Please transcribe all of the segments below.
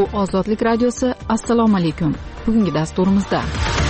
Bu Ozodlik radiosi. Assalomu alaykum. Bugungi dasturimizda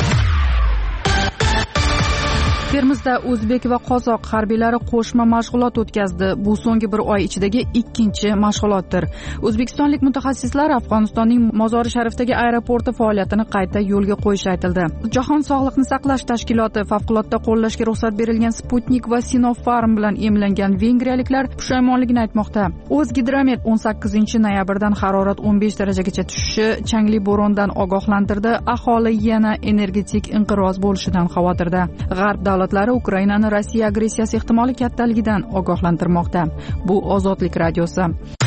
Termizda o'zbek va qozoq harbiylari qo'shma mashg'ulot o'tkazdi. Bu so'nggi bir oy ichidagi ikkinchi mashg'ulotdir. O'zbekistonlik mutaxassislar Afg'onistonning Mozori Sharifdagi aeroporti faoliyatini qayta yo'lga qo'yishi aytildi. Jahon sog'liqni saqlash tashkiloti favqulodda qo'llashga ruxsat berilgan Sputnik va Sinopharm bilan emlangan vengriyaliklar pushaymonligini aytmoqda. O'zgidromet 18 noyabrdan harorat 15 darajagacha tushishi, changli bo'rondan ogohlantirdi. Aholi yana energetik inqiroz bo'lishidan xavotirda. G'arb davlatlari Ukrainani Rossiya agressiyasi ehtimoli kattaligidan ogohlantirmoqda. Bu Ozodlik radiosi.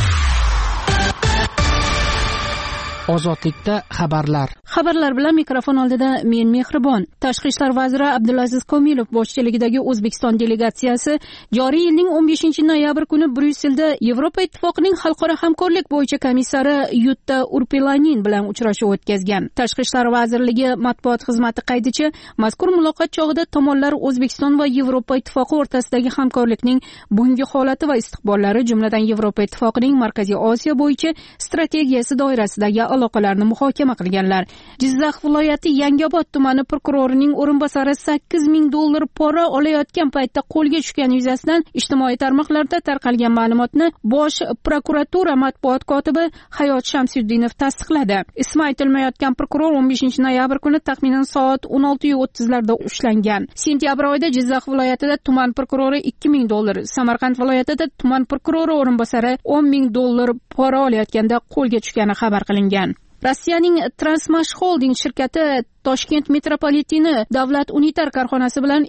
Ozodlikda xabarlar bilan mikrofon oldida men Mehribon. Tashqi ishlar vaziri Abdulaziz Komilov boshchiligidagi O'zbekiston delegatsiyasi joriy yilning 15 noyabr kuni Bryusselda Yevropa Ittifoqining xalqaro hamkorlik bo'yicha komissari Yutta Urpilanin bilan uchrashuv o'tkazgan. Tashqi ishlar vazirligi matbuot xizmati qaydicha, mazkur muloqot chog'ida tomonlar O'zbekiston va Yevropa Ittifoqi o'rtasidagi hamkorlikning bugungi holati va istiqbollari, jumladan Yevropa Ittifoqining Markaziy Osiyo bo'yicha strategiyasi doirasidagi aloqalarni muhokama qilganlar. Jizzax viloyati Yangiobod tumani prokurorining o'rinbosari $8,000 pora olayotgan paytda qo'lga tushgani yuzasidan ijtimoiy tarmoqlarda tarqalgan ma'lumotni Bosh prokuratura matbuot kotibi Hayot Shamsiddinov tasdiqladi. Ismi aytilmayotgan prokuror 15 noyabr kuni taxminan soat 16:30 larda ushlangan. Sentyabr oyida Jizzax viloyatida tuman prokurori $2,000, Samarqand viloyatida tuman prokurori o'rinbosari $10,000 pora olayotganda qo'lga tushgani xabar qilingan. Rossiyaning Transmash Holding shirkati Toshkent metropoliteni davlat unitar korxonasi bilan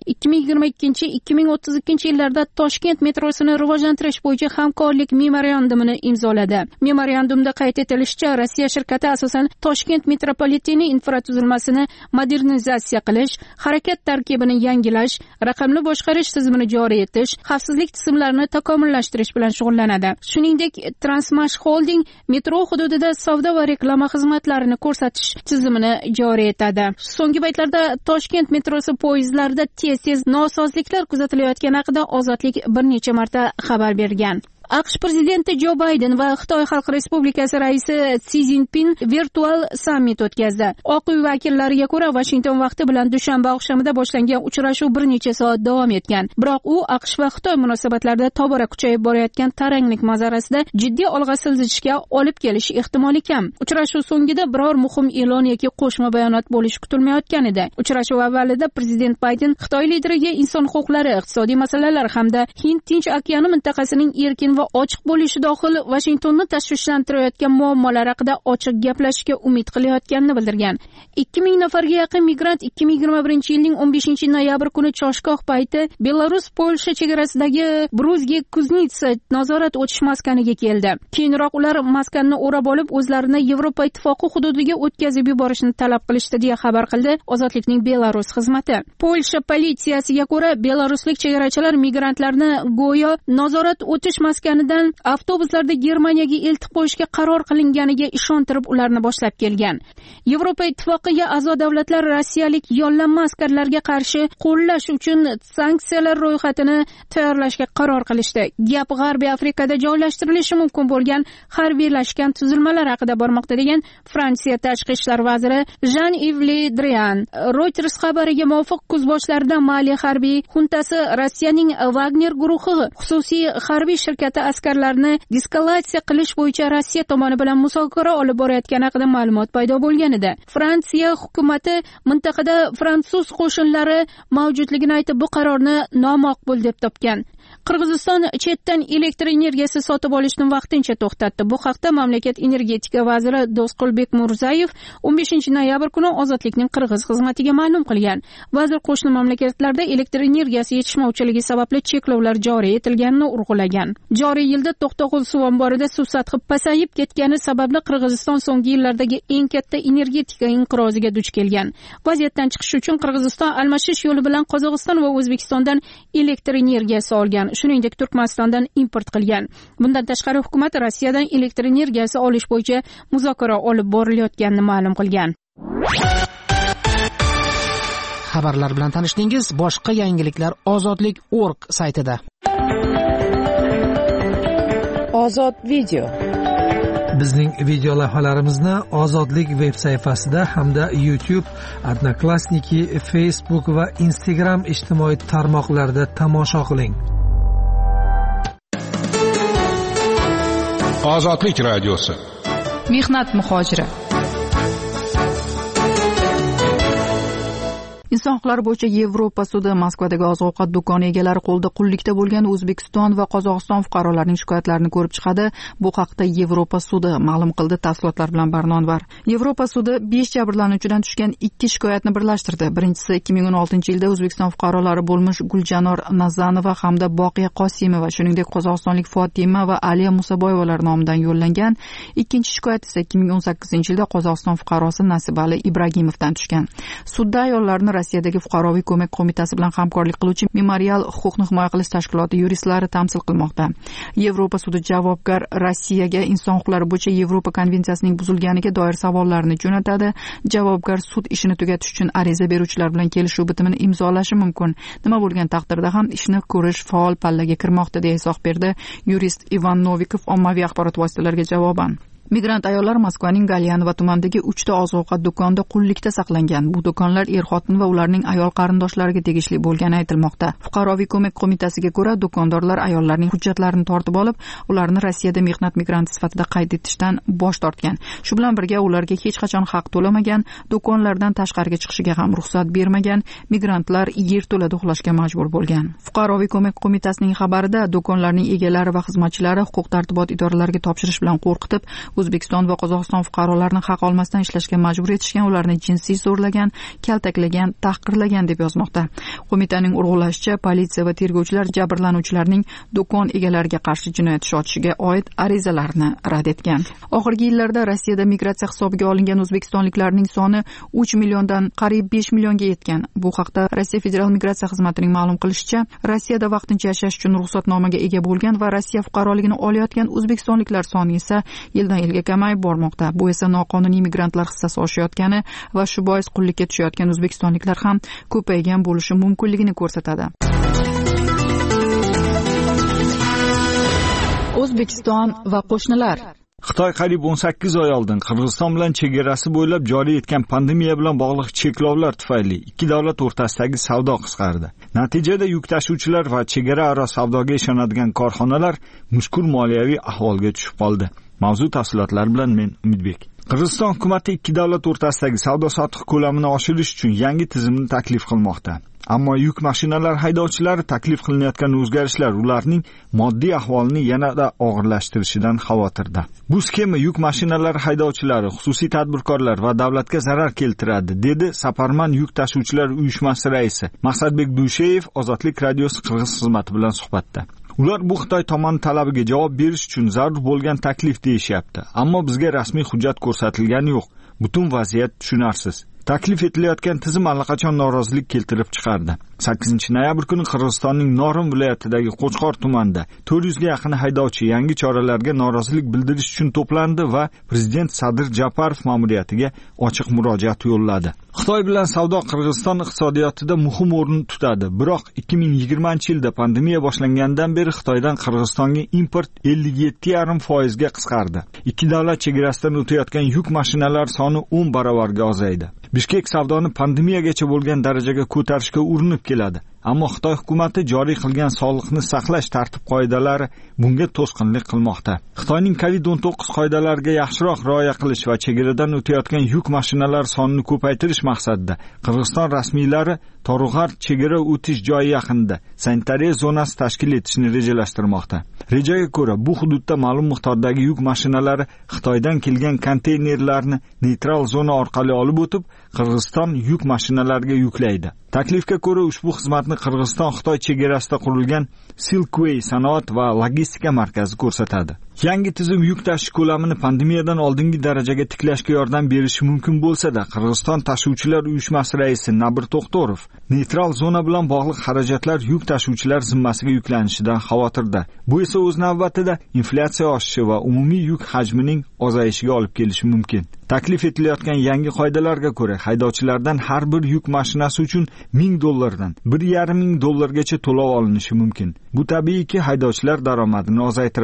2022-2032 yillarda Toshkent metrosini rivojlantirish bo'yicha hamkorlik memorandumini imzoladi. Memorandumda qayd etilishicha, Rossiya shirkati asosan Toshkent metropoliteni infratuzilmasini modernizatsiya qilish, harakat tarkibini yangilash, raqamli boshqarish tizimini joriy etish, xavfsizlik tizimlarini takomillashtirish bilan shug'ullanadi. Shuningdek, Transmash Holding metro hududida savdo va reklama xizmatlarini ko'rsatish tizimini joriy etadi. So'nggi paytlarda Toshkent metrosi poyezdlarida tez nosozliklar kuzatilayotgani haqida Ozodlik bir necha marta xabar bergan. AQSh prezidenti Jo Bayden va Xitoy Xalq Respublikasi raisi Si Zinpin virtual sammit o'tkazdi. Oq uy vakillariga ko'ra, Washington vaqti bilan dushanba oqshomida boshlangan uchrashuv bir necha soat davom etgan. Biroq u AQSh va Xitoy munosabatlarida tobora kuchayib borayotgan taranglik manzarasida jiddiy olg'a siljishga olib kelish ehtimoli kam. Uchrashuv so'ngida biror muhim e'lon yoki qo'shma bayonot bo'lishi kutilmayotgan edi. Uchrashuv avvalida prezident Bayden Xitoy lideriga inson huquqlari, iqtisodiy masalalar hamda Hind-Tinch okeani mintaqasining erkin va ochiq bo'lishi dohil Washingtonni tashvishlantirayotgan muammolar haqida ochiq gaplashishga umid qilayotganini bildirgan. 2000 nafarga yaqin migrant 2021 yilning 15 noyabr kuni choshgoh payti Belarus-Polsha chegarasidagi Bruzgi Kuznitsa nazorat o'tish maskaniga keldi. Keyinroq ular maskanni o'rab olib, o'zlarini Yevropa Ittifoqi hududiga o'tkazib yuborishni talab qilishdi, deya xabar qildi Ozodlikning Belarus xizmati. Polsha politsiyasiga ko'ra, belaruslik chegarachilar migrantlarni go'yo nazorat o'tish maskanidan avtobuslarda Germaniyaga eltib qo'yishga qaror qilinganiga ishontirib ularni boshlab kelgan. Yevropa Ittifoqiga a'zo davlatlar rossiyalik yollanma askarlarga qarshi qo'llash uchun sanksiyalar ro'yxatini tayyorlashga qaror qilishdi. Gap G'arbiy Afrikada joylashtirilishi mumkin bo'lgan harbiylashgan tuzilmalar haqida bormoqda, degan Fransiya tashqi ishlar vaziri Jean-Yves Le Drian. Reuters xabariga muvofiq, kuz boshlarida Mali harbiy xuntasi Rossiyaning Wagner guruhi xususiy harbiy shirkati askarlarni diskalatsiya qilish bo'yicha Rossiya tomoni bilan muzokara olib borayotgani haqida ma'lumot paydo bo'lgan edi. Fransiya hukumatı mintaqada fransuz qo'shinlari mavjudligini aytib, bu qarorni nomaqbul deb topgan. Qirg'iziston chetdan elektr energiyasi sotib olishni vaqtincha to'xtatdi. Bu haqda mamlakat energetika vaziri Do'stqulbek Murzayev 15 noyabr kuni Ozodlikning Qirg'iz xizmatiga ma'lum qilgan. Vazir qo'shni mamlakatlarda elektr energiyasi yetishmovchiligi sababli cheklovlar joriy etilganini urg'ulagan. Joriy yilda To'xtag'ul suv omborida suv sathi pasayib ketgani sababli Qirg'iziston so'nggi yillardagi eng katta energetika inqiroziga duch kelgan. Vaziyatdan chiqish uchun Qirg'iziston almashish yo'li bilan Qozog'iston va O'zbekistondan elektr energiyasi olgan. Shuningdek, Turkmanistondan import qilgan. Bundan tashqari, hukumat Rossiyadan elektr energiyasi olish bo'yicha muzokara olib borilayotganini ma'lum qilgan. Xabarlar bilan tanishdingiz. Boshqa yangiliklar ozodlik.org saytida. Ozod video. Bizning video lavhalarimizni Ozodlik veb sayfasida hamda YouTube, Odnoklassniki, Facebook va Instagram ijtimoiy tarmoqlarida tomosha qiling. Ozodlik radiosi. Mehnat muhojiri. Inson huquqlari bo'yicha Yevropa sudi Moskvadagi oziq-ovqat do'koni egalari qo'lida qullikda bo'lgan O'zbekiston va Qozog'iston fuqarolarining shikoyatlarini ko'rib chiqadi. Bu haqda Yevropa sudi ma'lum qildi. Tafsilotlar bilan Barnonvar. Yevropa sudi 5 jabrlanuvchidan tushgan 2 shikoyatni birlashtirdi. Birinchisi 2016-yilda O'zbekiston fuqarolari bo'lmish Guljanor Nazanova hamda Boqiya Qosimova, shuningdek qozog'istonlik Fotima va Aliya Musaboyevalar nomidan yo'llangan. Ikkinchi shikoyat esa 2018-yilda Qozog'iston fuqarosi Nasibali Ibragimovdan tushgan. Sudda ayollarni Rossiyadagi fuqaroviy ko'mak qo'mitasi bilan hamkorlik qiluvchi Memorial huquqni himoya qilish tashkiloti yuristlari tamsil qilmoqda. Yevropa sudi javobgar Rossiyaga inson huquqlari bo'yicha Yevropa konvensiyasining buzilganiga doir savollarni jo'natadi. Javobgar sud ishini tugatish uchun ariza beruvchilar bilan kelishuv bitimini imzolashi mumkin. Nima bo'lgan taqdirda ham ishni ko'rish faol pallaga kirmoqda deya izoh berdi yurist Ivan Novikov ommaviy axborot vositalariga javoban. Migrant ayollar Moskvaning Galyanova tumanidagi 3 ta oziq-ovqat do'konida qullikda saqlangan. Bu do'konlar er-xotin va ularning ayol qarindoshlariga tegishli bo'lgani aytilmoqda. Fuqaroviy ko'mak qo'mitasiga ko'ra, do'kondorlar ayollarning hujjatlarini tortib olib, ularni Rossiyada mehnat migranti sifatida qayd etishdan bosh tortgan. Shu bilan birga ularga hech qachon haq to'lamagan, do'konlardan tashqariga chiqishiga ham ruxsat bermagan, migrantlar yerto'lada uxlashga majbur bo'lgan. Fuqaroviy ko'mak qo'mitasining xabarida do'konlarning egalari va xizmatchilari huquq-tartibot idoralariga topshirish bilan qo'rqitib, O'zbekiston va Qozog'iston fuqarolarini haq olmasdan ishlashga majbur etishgan, ularni jinsiy zo'rlagan, kaltaklagan, tahqirlagan deb yozmoqda. Qo'mitaning urg'ulashicha, politsiya va tergovchilar jabrlanuvchilarning do'kon egalariga qarshi jinoyat ishi ochishga oid arizalarni rad etgan. Oxirgi yillarda Rossiyada migratsiya hisobiga olingan o'zbekistonliklarning soni 3 milliondan qariyb 5 millionga yetgan. Bu haqda Rossiya Federal migratsiya xizmatining ma'lum qilishicha, Rossiyada vaqtincha yashash uchun ruxsatnomaga ega bo'lgan va Rossiya fuqaroligini olayotgan o'zbekistonliklar soni esa yildan yilga kamayib bormoqda. Bu esa noqonuniy migrantlar hissasi oshayotgani va shu bois qullikka tushayotgan o'zbekistonliklar ham ko'paygan bo'lishi mumkinligini ko'rsatadi. O'zbekiston va qo'shnilar. Xitoy qariyb 18 oy oldin Qirg'iziston bilan chegarasi bo'ylab joriy etgan pandemiya bilan bog'liq cheklovlar tufayli ikki davlat o'rtasidagi savdo qisqardi. Natijada yuk tashuvchilar va chegara aro savdoga ishonadigan korxonalar mushkul moliyaviy ahvolga tushib qoldi. Mavzu tafsilotlari bilan men Umidbek. Qirg'iziston hukumati ikki davlat o'rtasidagi savdo-sotiq ko'lamini oshirish uchun yangi tizimni taklif qilmoqda. Ammo yuk mashinalar haydovchilari taklif qilinayotgan o'zgarishlar ularning moddiy ahvolini yanada og'irlashtirishidan xavotirda. Bu sxema yuk mashinalari haydovchilari, xususiy tadbirkorlar va davlatga zarar keltiradi, dedi Saparman yuk tashuvchilar uyushmasi raisi Maqsadbek Dusheyev Ozodlik radiosi Qirg'iz xizmati bilan suhbatda. Ular bu Xitoy tomoni talabiga javob berish uchun zarur bo'lgan taklif deyishyapti. Ammo bizga rasmiy hujjat ko'rsatilgani yo'q. Butun vaziyat tushunarsiz. Taklif etilayotgan tizim allaqachon norozilik keltirib chiqardi. 8-noyabr kuni Qirg'izistonning Norin viloyatidagi Qo'chqor tumanida 400 ga yaqin haydovchi yangi choralarga norozilik bildirish uchun to'plandi va prezident Sadir Japarov ma'muriyatiga ochiq murojaat yo'lladi. Xitoy bilan savdo Qirg'iziston iqtisodiyotida muhim o'rin tutadi. Biroq 2020-yilda pandemiya boshlangandan beri Xitoydan Qirg'izistonga import 57,5% ga qisqardi. Ikki davlat chegarasidan o'tayotgan yuk mashinalar soni 10 barobarga ozaydi. Bishkek savdoni pandemiyagacha bo'lgan darajaga ko'tarishga urinib keladi. Ammo Xitoy hukumati joriy qilgan sog'liqni saqlash tartib-qoidalari bunga to'sqinlik qilmoqda. Xitoyning COVID-19 qoidalariga yaxshiroq rioya qilish va chegaradan o'tayotgan yuk mashinalar sonini ko'paytirish maqsadida Qirg'iziston rasmiylari Torug'ar chegara o'tish joyi yaqinida sanitariya zonasi tashkil etishni rejalashtirmoqda. Rejaga ko'ra, bu hududda ma'lum miqdordagi yuk mashinalari Xitoydan kelgan konteynerlarni neytral zona orqali olib o'tib, Qirg'iziston yuk mashinalariga yuklaydi. Taklifga ko'ra ushbu xizmatni Qirg'iziston-Xitoy chegarasida qurilgan Silkway sanoat va logistika markazi ko'rsatadi. Yangi tizim yuk tashish ko'lamini pandemiyadan oldingi darajaga tiklashga yordam berishi mumkin bo'lsa-da, Qirg'iziston tashuvchilar uyushmasi raisi Nabir To'xtorov neytral zona bilan bog'liq xarajatlar yuk tashuvchilar zimmasiga yuklanishidan xavotirda. Bu esa o'z navbatida inflyatsiya oshishi va umumiy yuk hajmining ozayishiga olib kelishi mumkin. Taklif etilayotgan yangi qoidalarga ko'ra, haydovchilardan har bir yuk mashinasi uchun $1000 dan $1,5 ming gacha to'lov olinishi mumkin. Bu tabiiyki haydovchilar daromadini ozaytiradi.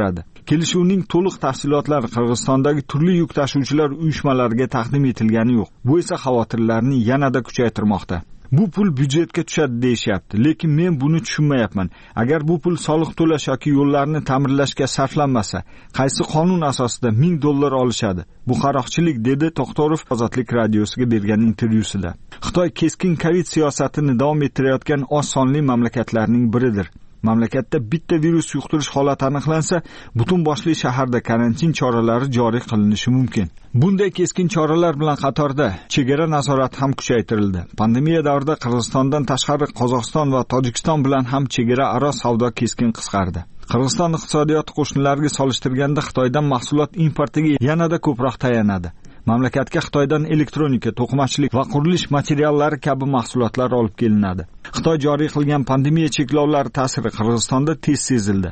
Kelishuvning to'liq tafsilotlari Qirg'izistondagi turli yuk tashuvchilar uyushmalariga taqdim etilgani yo'q. Bu esa xavotirlarni yanada kuchaytirmoqda. Bu pul byudjetga tushadi deyishyapti, lekin men buni tushunmayapman. Agar bu pul soliq to'lash yoki yo'llarni ta'mirlashga sarflanmasa, qaysi qonun asosida $1000 olishadi? Bu qaroqchilik, dedi To'xtorov Ozodlik radiosiga bergan intervyusida. Xitoy keskin Covid siyosatini davom ettirayotgan oz sonli mamlakatlarning biridir. Mamlakatda bitta virus yuqtirish holati aniqlansa, butun boshli shaharda karantin choralari joriy qilinishi mumkin. Bunday keskin choralar bilan qatorda chegara nazorati ham kuchaytirildi. Pandemiya davrida Qirg'izistondan tashqari Qozog'iston va Tojikiston bilan ham chegara aro savdo keskin qisqardi. Qirg'iziston iqtisodiyoti qo'shnilarga solishtirganda Xitoydan mahsulot importiga yanada ko'proq tayanadi. Mamlakatga Xitoydan elektronika, to'qimachilik va qurilish materiallari kabi mahsulotlar olib kelinadi. Xitoy joriy qilgan pandemiya cheklovlari ta'siri Qirg'izistonda tez sezildi.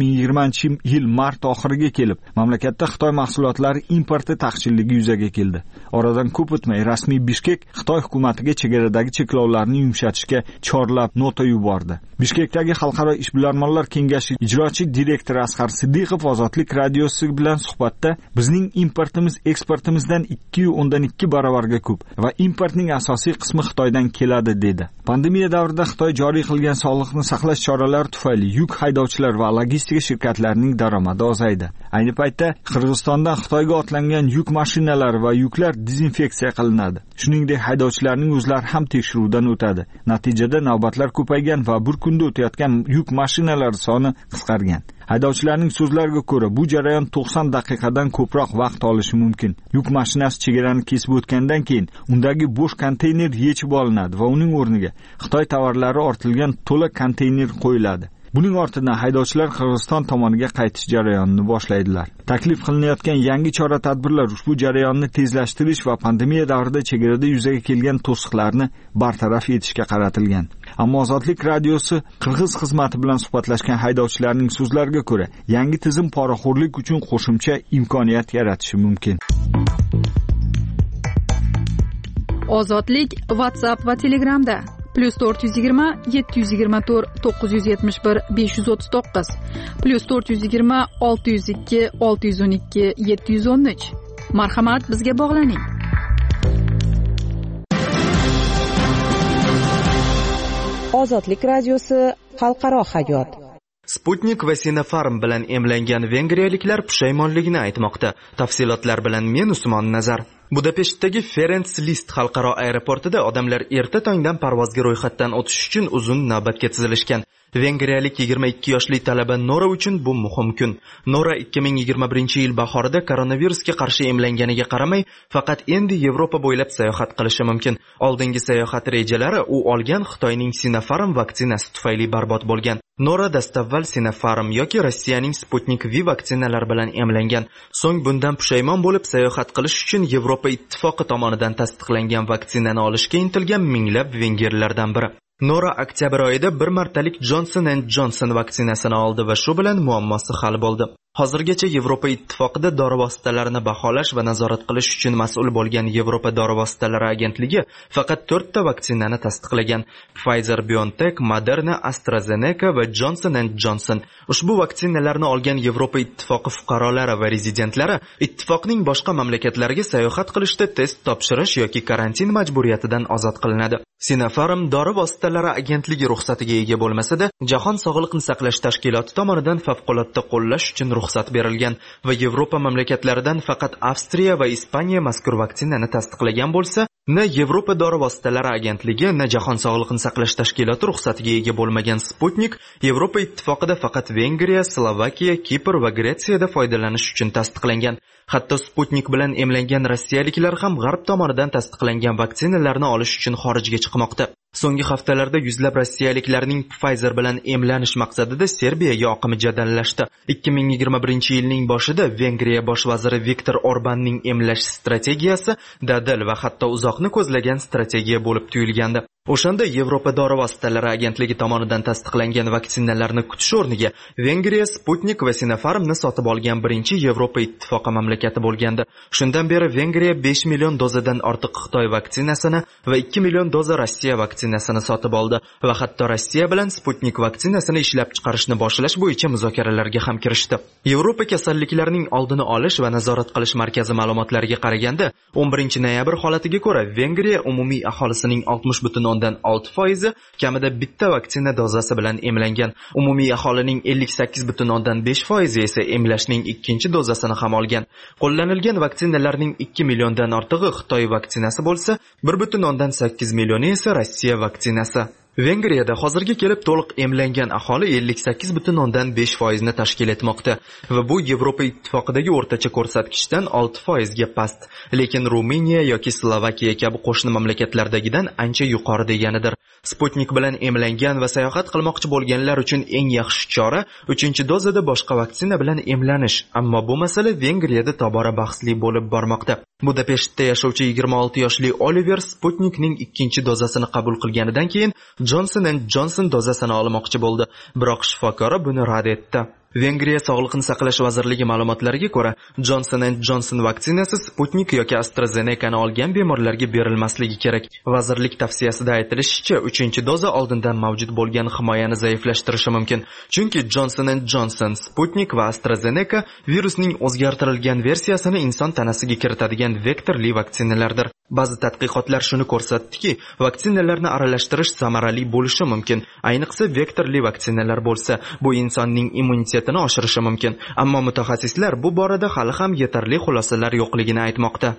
2020-yil mart oxiriga kelib, mamlakatda Xitoy mahsulotlari importi taqchilligi yuzaga keldi. Oradan ko'p o'tmay rasmiy Bishkek Xitoy hukumatiga chegaradagi cheklovlarni yumshatishga chorlab nota yubordi. Bishkekdagi Xalqaro ishbilarmonlar kengashi ijrochi direktori Asqar Siddiqov Ozodlik radiosi bilan suhbatda bizning importimiz eksportimizdan 2.2 barobarga ko'p va importning asosiy qismi Xitoydan keladi, dedi. Pandemiya davrida Xitoy joriy qilgan sog'liqni saqlash choralari tufayli yuk haydovchilar va logistika shirkatlarining daromadi ozaydi. Ayni paytda Qirg'izistondan Xitoyga otlangan yuk mashinalari va yuklar dezinfeksiya qilinadi. Shuningdek, haydovchilarning o'zlari ham tekshiruvdan o'tadi. Natijada navbatlar ko'paygan va bir kunda o'tayotgan yuk mashinalari soni qisqargan. Haydovchilarning so'zlariga ko'ra, bu jarayon 90 daqiqadan ko'proq vaqt olishi mumkin. Yuk mashinasi chegarani kesib o'tgandan keyin undagi bo'sh konteyner yechib olinadi va uning o'rniga Xitoy tovarlari ortilgan to'la konteyner qo'yiladi. Buning ortidan haydovchilar Qirg'iziston tomoniga qaytish jarayonini boshlaydilar. Taklif qilinayotgan yangi chora-tadbirlar ushbu jarayonni tezlashtirish va pandemiya davrida chegarada yuzaga kelgan to'siqlarni bartaraf etishga qaratilgan. Ammo Ozodlik radiosi Qirg'iz xizmati bilan suhbatlashgan haydovchilarning so'zlariga ko'ra, yangi tizim poraxo'rlik uchun qo'shimcha imkoniyat yaratishi mumkin. Ozodlik WhatsApp va Telegramda +420 724 971 539 +420 602 612 713. Marhamat, bizga bog'laning. Ozodlik radiosi xalqaro hayot. Sputnik va Sinopharm bilan emlangan vengriyaliklar pushaymonligini aytmoqda. Tafsilotlar bilan men Usmon Nazar. Budapeshtdagi Ferenc Liszt xalqaro aeroportida odamlar erta tongdan parvozga ro'yxatdan o'tish uchun uzun navbatga tizilishgan. Vengriyalik 22 yoshli talaba Nora uchun bu muhim kun. Nora 2021-yil bahorida koronavirusga qarshi emlanganiga qaramay, faqat endi Yevropa bo'ylab sayohat qilishi mumkin. Oldingi sayohat rejalari u olgan Xitoyning Sinopharm vaksinasi tufayli barbod bo'lgan. Nora dastavval Sinopharm yoki Rossiyaning Sputnik V vaksinalari bilan emlangan. So'ng bundan pushaymon bo'lib sayohat qilish uchun Yevropa ittifoqi tomonidan tasdiqlangan vaksinani olishga intilgan minglab vengerlardan biri. Nora oktyabr oyida bir martalik Johnson & Johnson vaksinasini oldi va shu bilan muammosi hal bo'ldi. Hozirgacha Yevropa ittifoqida dori vositalarini baholash va nazorat qilish uchun mas'ul bo'lgan Yevropa dori vositalari agentligi faqat 4 ta vaksinani tasdiqlagan: Pfizer, BioNTech, Moderna, AstraZeneca va Johnson & Johnson. Ushbu vaksinalarni olgan Yevropa ittifoqi fuqarolari va rezidentlari ittifoqning boshqa mamlakatlariga sayohat qilishda test topshirish yoki karantin majburiyatidan ozod qilinadi. Sinopharm dori vositalari agentligi ruxsatiga ega bo'lmasa-da, Jahon sog'liqni saqlash tashkiloti tomonidan favqulodda qo'llash uchun ruxsat berilgan va Yevropa mamlakatlaridan faqat Avstriya va Ispaniya mazkur vaksinani tasdiqlagan bo'lsa, na Yevropa dori vositalari agentligi, na Jahon sog'liqni saqlash tashkiloti ruxsatiga ega bo'lmagan Sputnik Yevropa ittifoqida faqat Vengriya, Slovakiya, Kipr va Gretsiyada foydalanish uchun tasdiqlangan. Hatto Sputnik bilan emlangan rossiyaliklar ham G'arb tomonidan tasdiqlangan vaksinalarni olish uchun xorijga chiqmoqda. So'nggi haftalarda yuzlab rossiyaliklarning Pfizer bilan emlanish maqsadida Serbiyaga oqimi jadallashdi. 2021-yilning boshida Vengriya bosh vaziri Viktor Orbanning emlash strategiyasi dadil va hatto uzoqni ko'zlagan strategiya bo'lib tuyulgandi. O'shanda Yevropa dori vositalari agentligi tomonidan tasdiqlangan vaksinalarni kutish o'rniga Vengriya Sputnik va Sinopharmni sotib olgan birinchi Yevropa ittifoqi mamlakati bo'lgandi. Shundan beri Vengriya 5 million dozadan ortiq Xitoy vaksinasini va 2 million doza Rossiya vaksinasini sotib oldi va hatto Rossiya bilan Sputnik vaksinasini ishlab chiqarishni boshlash bo'yicha muzokaralarga ham kirishdi. Yevropa kasalliklarning oldini olish va nazorat qilish markazi ma'lumotlariga qaraganda, 11 noyabr holatiga ko'ra Vengriya umumiy aholisining 60.6% kamida bitta vaksina dozasi bilan emlangan. Umumiy aholining 58.5% esa emlashning ikkinchi dozasini ham olgan. Qo'llanilgan vaksinalarning 2 milliondan ortig'i Xitoy vaksinasi bo'lsa, 1.8 millioni esa Rossiya vaksinasi. Vengriyada hozirga kelib to'liq emlangan aholi 58.5% ni tashkil etmoqda va bu Yevropa ittifoqidagi o'rtacha ko'rsatkichdan 6% ga past, lekin Ruminiya yoki Slovakiya kabi qo'shni mamlakatlardagidan ancha yuqori deganidir. Sputnik bilan emlangan va sayohat qilmoqchi bo'lganlar uchun eng yaxshi chora 3-dozada boshqa vaksina bilan emlanish, ammo bu masala Vengriyada tobora bahsli bo'lib bormoqda. Budapeshtda yashovchi 26 yoshli Oliver Sputnikning 2-dozasini qabul qilganidan keyin Johnson & Johnson dozasini olmoqchi bo'ldi, biroq shifokori buni rad etdi. Vengriya Sog'liqni saqlash vazirligi ma'lumotlariga ko'ra, Johnson & Johnson vaksinasi Sputnik yoki AstraZeneca'ni olgan bemorlarga berilmasligi kerak. Vazirlik tavsiyasida aytilishicha, 3-doza oldindan mavjud bo'lgan himoyani zaiflashtirishi mumkin. Chunki Johnson & Johnson, Sputnik va AstraZeneca virusning o'zgartirilgan versiyasini inson tanasiga kiritadigan vektorli vaksinalardir. Ba'zi tadqiqotlar shuni ko'rsatdiki, vaksinalarni aralashtirish samarali bo'lishi mumkin. Ayniqsa vektorli vaksinalar bo'lsa, bu insonning immunitetini oshirishi mumkin. Ammo mutaxassislar bu borada hali ham yetarli xulosalar yo'qligini aytmoqda.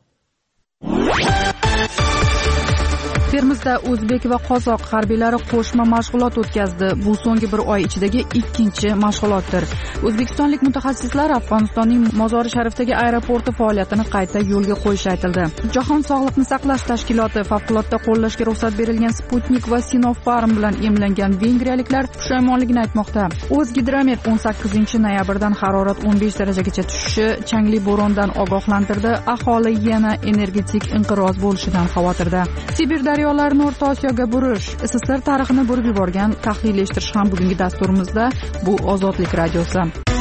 Termizda o'zbek va qozoq harbiylari qo'shma mashg'ulot o'tkazdi. Bu so'nggi bir oy ichidagi ikkinchi mashg'ulotdir. O'zbekistonlik mutaxassislar Afg'onistonning Mozori Sharifdagi aeroporti faoliyatini qayta yo'lga qo'yishi aytildi. Jahon sog'liqni saqlash tashkiloti favqulodda qo'llashga ruxsat berilgan Sputnik va Sinopharm bilan emlangan vengriyaliklar pushaymonligini aytmoqda. O'zgidromet 18 noyabrdan harorat 15 darajagacha tushishi, changli bo'rondan ogohlantirdi. Aholi yana energetik inqiroz bo'lishidan xavotirda. Sibir daryolarni O'rta Osiyoga burish, SSR tarixini burib yuborgan tahlil eshittirish ham bugungi dasturimizda. Bu Ozodlik radiosi.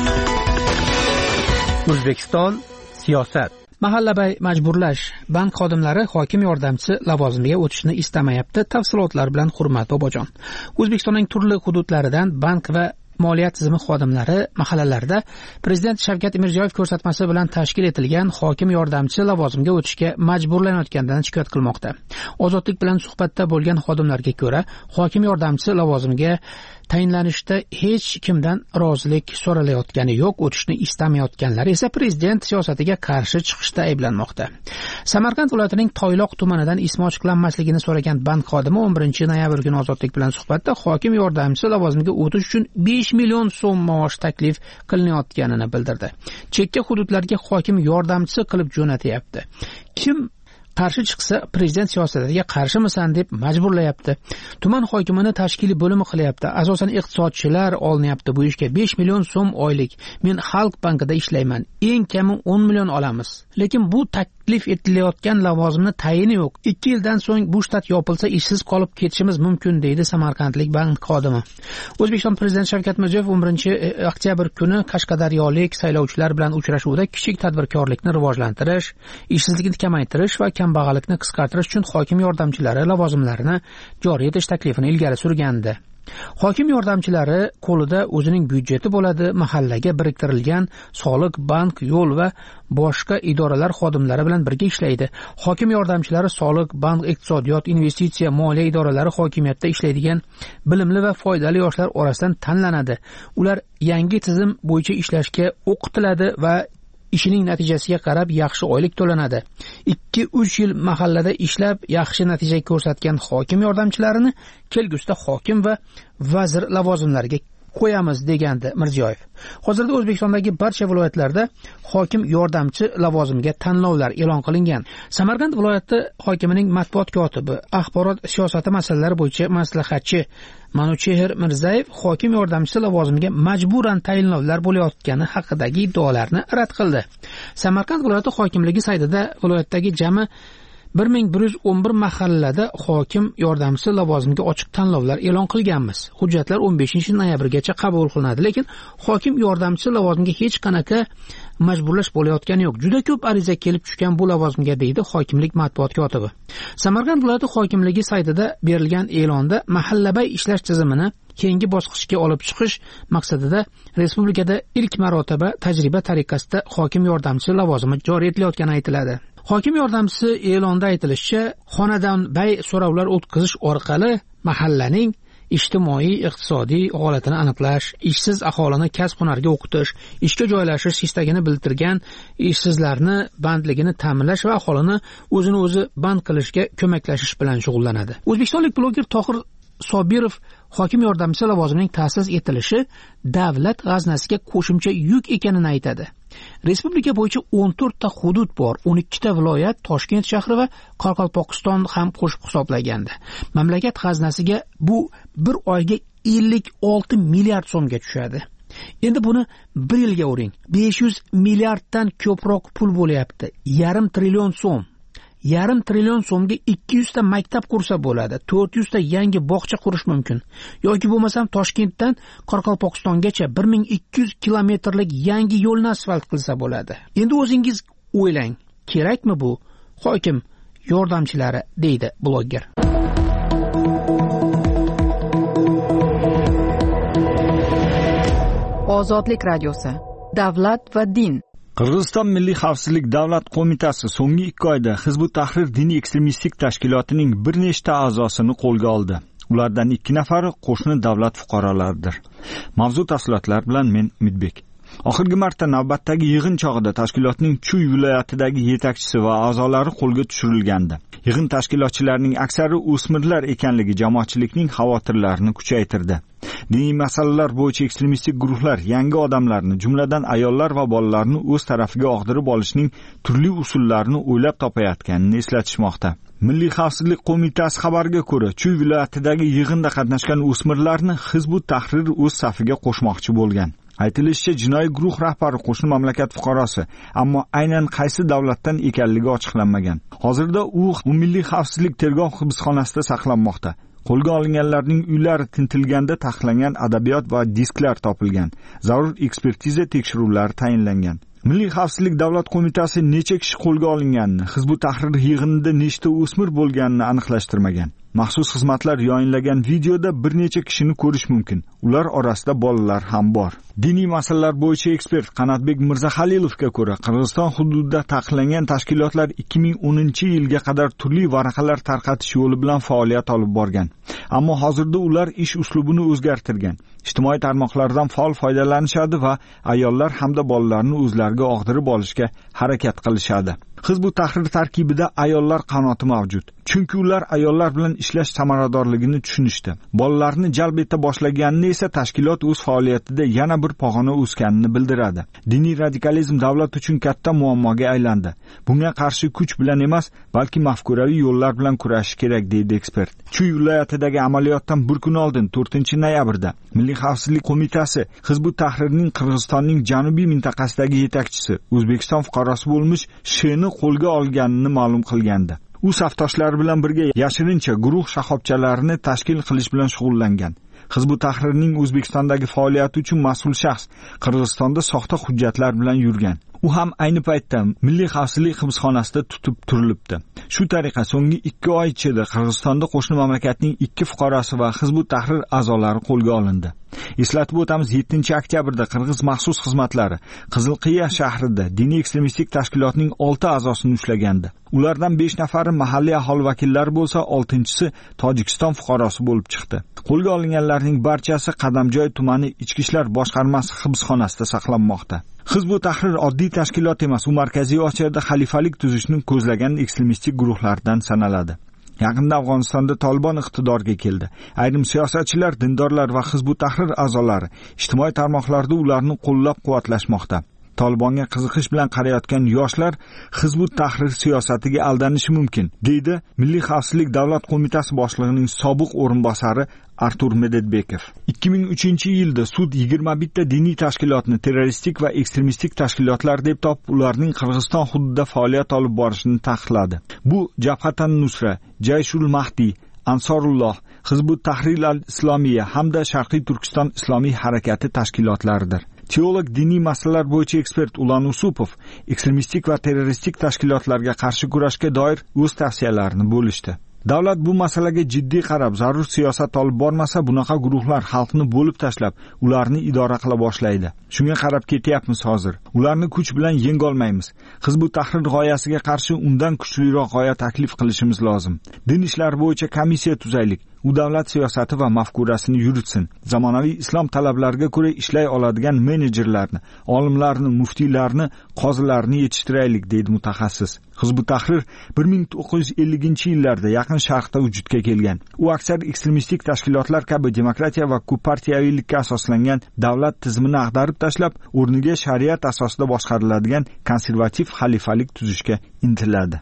O'zbekiston siyosat. Mahallabay majburlash. Bank xodimlari hokim yordamchisi lavozimiga o'tishni istamayapti. Tafsilotlar bilan Hurmat Bobojon. O'zbekistonning turli hududlaridan bank va moliya tizimi xodimlari mahallalarda Prezident Shavkat Mirziyoyev ko'rsatmasi bilan tashkil etilgan hokim yordamchisi lavozimiga o'tishga majburlanayotganidan shikoyat qilmoqda. Ozodlik bilan suhbatda bo'lgan xodimlarga ko'ra, hokim yordamchisi lavozimiga tayinlanishda hech kimdan rozilik so'ralayotgani yo'q, o'tishni istamayotganlar esa prezident siyosatiga qarshi chiqishda ayblanmoqda. Samarqand viloyatining Toyloq tumanidan ismi ochiqlanmasligini so'ragan bank xodimi 11 noyabr kuni Ozodlik bilan suhbatda hokim yordamchisi lavozimiga o'tish uchun 5 million so'm maosh taklif qilinayotganini bildirdi. Chekka hududlarga hokim yordamchisi qilib jo'natyapti. Kim qarshi chiqsa prezident siyosatiga qarshimisan deb majburlayapti. Tuman hokimini tashkiliy bo'limi qilyapti. Asosan iqtisodchilar olinyapti bu ishga. 5 million so'm oylik. Men Xalq bankida ishlayman. Eng kami 10 million olamiz. Lekin bu taklif etilayotgan lavozimni tayini yo'q. 2 yildan so'ng bu shtat yopilsa ishsiz qolib ketishimiz mumkin deydi Samarqandlik bank xodimi. O'zbekiston prezidenti Shavkat Mirziyoyev 11 oktyabr kuni Qashqadaryolik saylovchilar bilan uchrashuvda kichik tadbirkorlikni rivojlantirish, ishsizlikni kamaytirish va kambag'allikni qisqartirish uchun hokim yordamchilari lavozimlarini joriy etish taklifini ilgari surgandi. Hokim yordamchilari qo'lida o'zining byudjeti bo'ladi, mahallaga biriktirilgan soliq, bank, yo'l va boshqa idoralar xodimlari bilan birga ishlaydi. Hokim yordamchilari soliq, bank, iqtisodiyot, investitsiya, moliya idoralari hokimiyatda ishlaydigan bilimli va foydali yoshlar orasidan tanlanadi. Ular yangi tizim bo'yicha ishlashga o'qitiladi va ishining natijasiga qarab yaxshi oylik to'lanadi. 2-3 yil mahallada ishlab yaxshi natija ko'rsatgan hokim yordamchilarini kelgusida hokim va vazir lavozimlariga qo'yamiz degandi Mirziyoyev. Hozirda O'zbekistondagi barcha viloyatlarda hokim yordamchi lavozimiga tanlovlar e'lon qilingan. Samarqand viloyati hokimining matbuot kotibi, axborot siyosati masalalari bo'yicha maslahatchi Manuchehr Mirzayev hokim yordamchisi lavozimiga majburan tayinlovlar bo'layotgani haqidagi iddaolarni rad qildi. Samarqand viloyati hokimligi saytida viloyatdagi jami 1111 mahallada hokim yordamchisi lavozimiga ochiq tanlovlar e'lon qilganmiz. Hujjatlar 15-noyabrgacha qabul qilinadi, lekin hokim yordamchisi lavozimiga hech qanaqa majburlash bo'layotgani yo'q. Juda ko'p ariza kelib tushgan bu lavozimga, deydi hokimlik matbuot kotibi. Samarqand viloyati hokimligi saytida berilgan e'londa mahallabay ishlash tizimini keyingi bosqichga olib chiqish maqsadida respublikada ilk marotaba tajriba tariqasida hokim yordamchisi lavozimi joriy etilayotgani aytiladi. Hokim yordamchisi e'londa aytilishicha, xonadonbay so'rovlar o'tkazish orqali mahallaning ijtimoiy, iqtisodiy holatini aniqlash, ishsiz aholini kasb-hunarga o'qitish, ishga joylashish istagini bildirgan ishsizlarni bandligini ta'minlash va aholini o'zini o'zi band qilishga ko'maklashish bilan shug'ullanadi. O'zbekistonlik bloger Tohir Sobirov hokim yordamchisi lavozimining ta'sis etilishi davlat g'aznasiga qo'shimcha yuk ekanini aytadi. Respublika bo'yicha 14 ta hudud bor, 12 ta viloyat, Toshkent shahri va Qoraqalpog'iston ham qo'shib hisoblaganda mamlakat g'aznasiga bu bir oyga 56 milliard so'mga tushadi. Endi buni bir yilga o'ring. 500 milliarddan ko'proq pul bo'layapti. Yarim trillion so'm. Yarim trillion so'mga 200 ta maktab qursa bo'ladi, 400 ta yangi bog'cha qurish mumkin. Yoki bo'lmasam Toshkentdan Qoraqalpog'istongacha 1200 kilometrlik yangi yo'lni asfalt qilsa bo'ladi. Endi o'zingiz o'ylang, kerakmi bu hokim yordamchilari, deydi bloger. Ozodlik radiosi. Davlat va din. Qirg'iziston Milliy xavfsizlik davlat qo'mitasi so'nggi 2 oyda Hizb ut-Tahrir diniy ekstremistik tashkilotining bir nechta a'zosini qo'lga oldi. Ulardan 2 nafari qo'shni davlat fuqarolaridir. Mavzu tafsilotlar bilan men Umidbek. Oxirgi marta navbatdagi yig'in chog'ida tashkilotning Chuy viloyatidagi yetakchisi va a'zolari qo'lga tushirilgandi. Yig'in tashkilotchilarining aksari o'smirlar ekanligi jamoatchilikning xavotirlarini kuchaytirdi. Diniy masalalar bo'yicha ekstremistik guruhlar yangi odamlarni, jumladan ayollar va bolalarni o'z tarafiga og'dirib olishning turli usullarini o'ylab topayotganini eslatishmoqda. Milliy xavfsizlik qo'mitasi xabariga ko'ra, Chuy viloyatidagi yig'inda qatnashgan o'smirlarni Hizb ut-Tahrir o'z safiga qo'shmoqchi bo'lgan. Aytilishicha, jinoiy guruh rahbari qo'shni mamlakat fuqarosi, ammo aynan qaysi davlatdan ekanligi ochiqlanmagan. Hozirda u Milliy xavfsizlik tergov hibsxonasida saqlanmoqda. Qo'lga olinganlarning uylari tintilganda taqiqlangan adabiyot va disklar topilgan. Zarur ekspertiza tekshiruvlari tayinlangan. Milliy xavfsizlik davlat qo'mitasi necha kishi qo'lga olinganini, Hizb ut-Tahrir yig'inida nechta o'smir bo'lganini aniqlashtirmagan. Maxsus xizmatlar yayinlagan videoda bir necha kishini ko'rish mumkin. Ular orasida bolalar ham bor. Diniy masalalar bo'yicha ekspert Qanatbek Mirzahalilovga ko'ra, Qirg'iziston hududida taqiqlangan tashkilotlar 2010-yilga qadar turli varaqalar tarqatish yo'li bilan faoliyat olib borgan. Ammo hozirda ular ish uslubini o'zgartirgan. Ijtimoiy tarmoqlardan faol foydalanishadi va ayollar hamda bolalarni o'zlariga og'dirib olishga harakat qilishadi. Hizb ut-Tahrir tarkibida ayollar qanoti mavjud. Chunki ular ayollar bilan ishlash samaradorligini tushunishdi. Bolalarni jalb eta boshlaganini esa tashkilot o'z faoliyatida yana bir pog'ona o'sganini bildiradi. Diniy radikalizm davlat uchun katta muammoga aylandi. Bunga qarshi kuch bilan emas, balki mafkuraviy yo'llar bilan kurashish kerak, deydi ekspert. Chuy viloyatidagi amaliyotdan bir kun oldin 4-noyabrda Milliy xavfsizlik qo'mitasi Hizb ut-Tahrirning Qirg'izistonning janubiy mintaqasidagi yetakchisi, O'zbekiston fuqarosi bo'lmish Shni qo'lga olganini ma'lum qilgandi. U safdoshlari bilan birga yashirincha guruh shaxobchalarini tashkil qilish bilan shug'ullangan. Hizb ut-Tahrirning O'zbekistondagi faoliyati uchun mas'ul shaxs Qirg'izistonda soxta hujjatlar bilan yurgan. U ham ayni paytda Milliy xavfsizlik hibsxonasida tutib turilibdi. Shu tariqa so'nggi 2 oy ichida Qirg'izistonda qo'shni mamlakatning 2 fuqarosi va Hizb ut-Tahrir a'zolari qo'lga olindi. Eslatib o'tamiz, 7-oktyabrda Qirg'iz maxsus xizmatlari Qizilqiya shahrida diniy ekstremistik tashkilotning 6 a'zosini ushlagandi. Ulardan 5 nafari mahalliy aholi vakillari bo'lsa, 6-chisi Tojikiston fuqarosi bo'lib chiqdi. Qo'lga olinganlarning barchasi Qadamjoy tumani Ichki ishlar boshqarmasi hibsxonasida saqlanmoqda. Hizb ut-Tahrir oddiy tashkilot emas, u Markaziy Osiyoda xalifalik tuzishni ko'zlagan ekstremistik guruhlardan sanaladi. Yaqinda Afg'onistonda Taliban iqtidorga keldi. Ayrim siyosatchilar, dindorlar va Hizb ut-Tahrir a'zolari ijtimoiy tarmoqlarda ularni qo'llab-quvvatlashmoqda. Tolibonga qiziqish bilan qarayotgan yoshlar Hizbut Tahrir siyosatiga aldanishi mumkin, deydi Milliy xavfsizlik davlat qo'mitasi boshlig'ining sobiq o'rinbosari Artur Medvedbekov. 2003-yilda sud 21 ta diniy tashkilotni terroristik va ekstremistik tashkilotlar deb topib, ularning Qirg'iziston hududida faoliyat olib borishini taqiqladi. Bu Jabhat an-Nusra, Jayshul Mahdi, Ansorulloh, Hizbut Tahrir al-Islomiya hamda Sharqiy Turkiston Islomiy harakati tashkilotlaridir. Teolog diniy masalalar bo'yicha ekspert Ulan Usupov ekstremistik va terroristik tashkilotlarga qarshi kurashga doir o'z tavsiyalarini bo'lishdi. Davlat bu masalaga jiddiy qarab, zarur siyosat olib bormasa, bunaqa guruhlar xalqni bo'lib tashlab, ularni idora qila boshlaydi. Shunga qarab ketyapmiz hozir. Ularni kuch bilan yenga olmaymiz. Hizbut Tahrir g'oyasiga qarshi undan kuchliroq g'oya taklif qilishimiz lozim. Din ishlari bo'yicha komissiya tuzaylik. U davlat siyosati va mafkurasini yuritsin. Zamonaviy islom talablariga ko'ra ishlay oladigan menejerlarni, olimlarni, muftiylarni, qozilarni yetishtiraylik, deydi mutaxassis. Hizbut Tahrir 1950-yillarda Yaqin Sharqda vujudga kelgan. U aksar ekstremistik tashkilotlar kabi demokratiya va ko'ppartiyavilikka asoslangan davlat tizimini ag'darib tashlab, o'rniga shariat asosida boshqariladigan konservativ xalifalik tuzishga intiladi.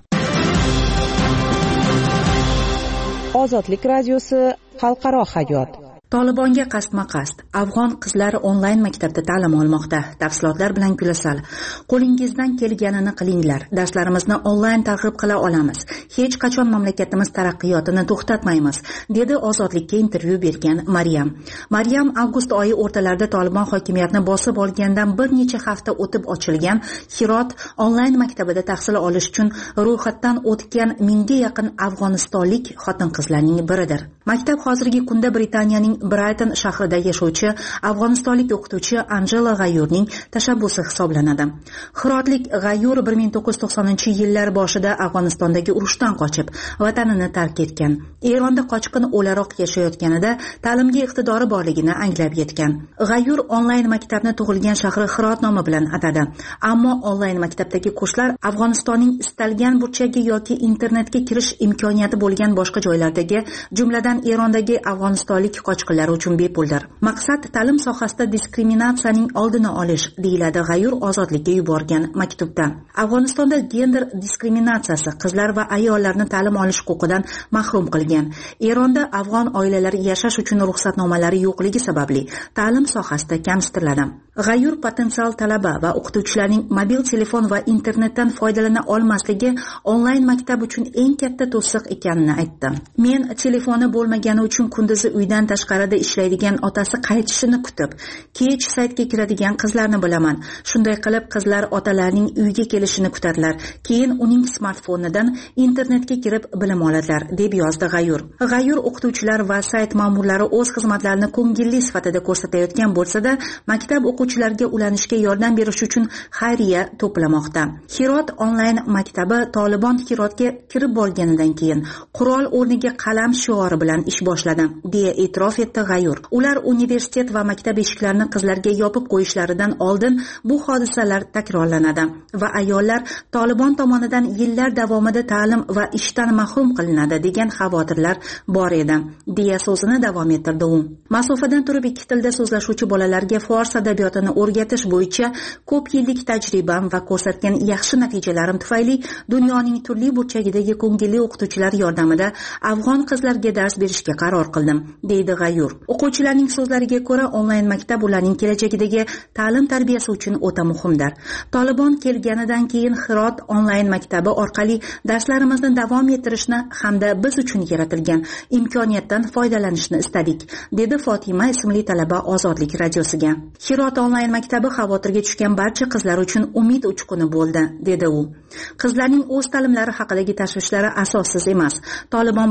Ozodlik radiosi xalqaro hayot. Tolibonga qasdma-qasd. Afg'on qizlari onlayn maktabda ta'lim olmoqda. Tafsilotlar bilan Gulisal. Qo'lingizdan kelganini qilinglar. Darslarimizni onlayn targ'ib qila olamiz. Hech qachon mamlakatimiz taraqqiyotini to'xtatmaymiz, dedi Ozodlikka intervyu bergan Maryam. Maryam avgust oyi o'rtalarida Tolibon hokimiyatni bosib olgandan bir necha hafta o'tib ochilgan Hirot onlayn maktabida tahsil olish uchun ro'yxatdan o'tgan 1000 ga yaqin afg'onistonlik xotin-qizlarning biridir. Maktab hozirgi kunda Britaniyaning Brighton shahrida yashovchi afg'onistonlik o'qituvchi Angela G'ayurning tashabbusi hisoblanadi. Hirotlik G'ayur 1990-yillar boshida Afg'onistondagi urushdan qochib, vatanini tark etgan. Eronda qochqin o'laroq yashayotganida ta'limga iqtidori borligini anglab yetgan. G'ayur onlayn maktabni tug'ilgan shahri Hirot nomi bilan atadi. Ammo onlayn maktabdagi kurslar Afg'onistonning istalgan burchagi yoki internetga kirish imkoniyati bo'lgan boshqa joylardagi, jumladan Erondagi afg'onistonlik qochqinlar uchun bepuldir. Maqsad ta'lim sohasida diskriminatsiyaning oldini olish, deyiladi G'ayur Ozodlikka yuborgan maktubda. Afg'onistonda gender diskriminatsiyasi qizlar va ayollarni ta'lim olish huquqidan mahrum qilgan. Eronda afg'on oilalari yashash uchun ruxsatnomalari yo'qligi sababli ta'lim sohasida kamsitiriladi. G'ayur potensial talaba va o'qituvchilarning mobil telefon va internetdan foydalana olmasligi onlayn maktab uchun eng katta to'siq ekanini aytdi. Men telefoni bo'lmagani uchun kunduzi uydan tashqarida ishlaydigan otasi qaytishini kutib, kech saytga kiradigan qizlarni bilaman. Shunday qilib qizlar otalarining uyga kelishini kutadilar. Keyin uning smartfonidan internetga kirib bilim oladilar, deb yozdi G'ayur. G'ayur o'qituvchilar va sayt ma'murlari o'z xizmatlarini ko'ngilli sifatida ko'rsatayotgan bo'lsa-da, maktab o'quvchilariga ulanishga yordam berish uchun xayriya to'plamoqda. Hirot onlayn maktabi Tolibon Hirotga kirib borganidan keyin qurol o'rniga qalam shiori bilan ish boshladi, deya e'tirof etdi G'ayur. Ular universitet va maktab eshiklarini qizlarga yopib qo'yishlaridan oldin bu hodisalar takrorlanadi va ayollar Tolibon tomonidan yillar davomida ta'lim va ishdan mahrum qilinadi degan xavotirlar bor edi, deya so'zini davom ettirdi u. Masofadan turib ikki tilda so'zlashuvchi bolalarga fors adabiyotini o'rgatish bo'yicha ko'p yillik tajribam va ko'rsatgan yaxshi natijalarim tufayli dunyoning turli burchagidagi ko'ngilli o'qituvchilar yordamida afg'on qizlarga dars berishga qaror qildim, deydi G'ayur. O'quvchilarning so'zlariga ko'ra, onlayn maktab ularning kelajagidagi ta'lim tarbiyasi uchun o'ta muhimdir. Tolibon kelganidan keyin Hirot onlayn maktabi orqali darslarimizni davom ettirishni hamda biz uchun yaratilgan imkoniyatdan foydalanishni istadik, dedi Fotima ismli talaba Ozodlik radiosiga. Hirot onlayn maktabi xavotirga tushgan barcha qizlar uchun umid uchquni bo'ldi, dedi u. Qizlarning o'z ta'limlari haqidagi tashvishlari asossiz emas. Tolibon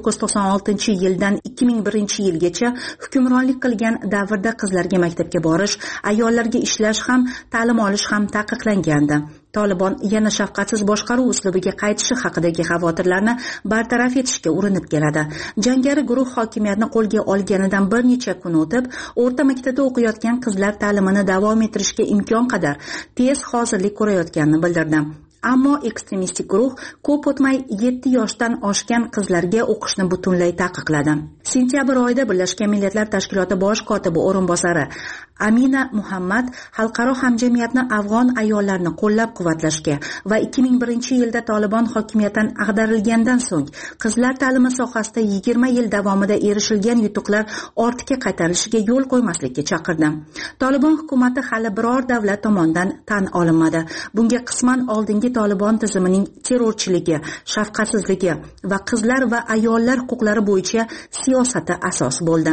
1996-yildan 2001-yilgacha hukmronlik qilgan davrda qizlarga maktabga borish, ayollarga ishlash ham, ta'lim olish ham taqiqlangandi. Tolibon yana shafqatsiz boshqaruv uslubiga qaytishi haqidagi xavotirlarni bartaraf etishga urinib keladi. Jangari guruh hokimiyatni qo'lga olganidan bir necha kun o'tib, o'rta maktabda o'qiyotgan qizlar ta'limini davom ettirishga imkon qadar tez hozirlik ko'rayotganini bildirdi. Ammo ekstremistik guruh ko'p o'tmay 7 yoshdan oshgan qizlarga o'qishni butunlay taqiqladi. Sentyabr oyida Birlashgan Millatlar Tashkiloti bosh kotibi o'rinbosari Amina Muhammad xalqaro hamjamiyatni afg'on ayollarini qo'llab-quvvatlashga va 2001-yilda Tolibon hokimiyatdan ag'darilgandan so'ng qizlar ta'limi sohasida 20 yil davomida erishilgan yutuqlar ortga qaytarilishiga yo'l qo'ymaslikka chaqirdi. Tolibon hukumati hali biror davlat tomonidan tan olinmadi. Bunga qisman oldingi Tolibon tizimining terrorchiligi, shafqatsizligi va qizlar va ayollar huquqlari bo'yicha siyosati asos bo'ldi.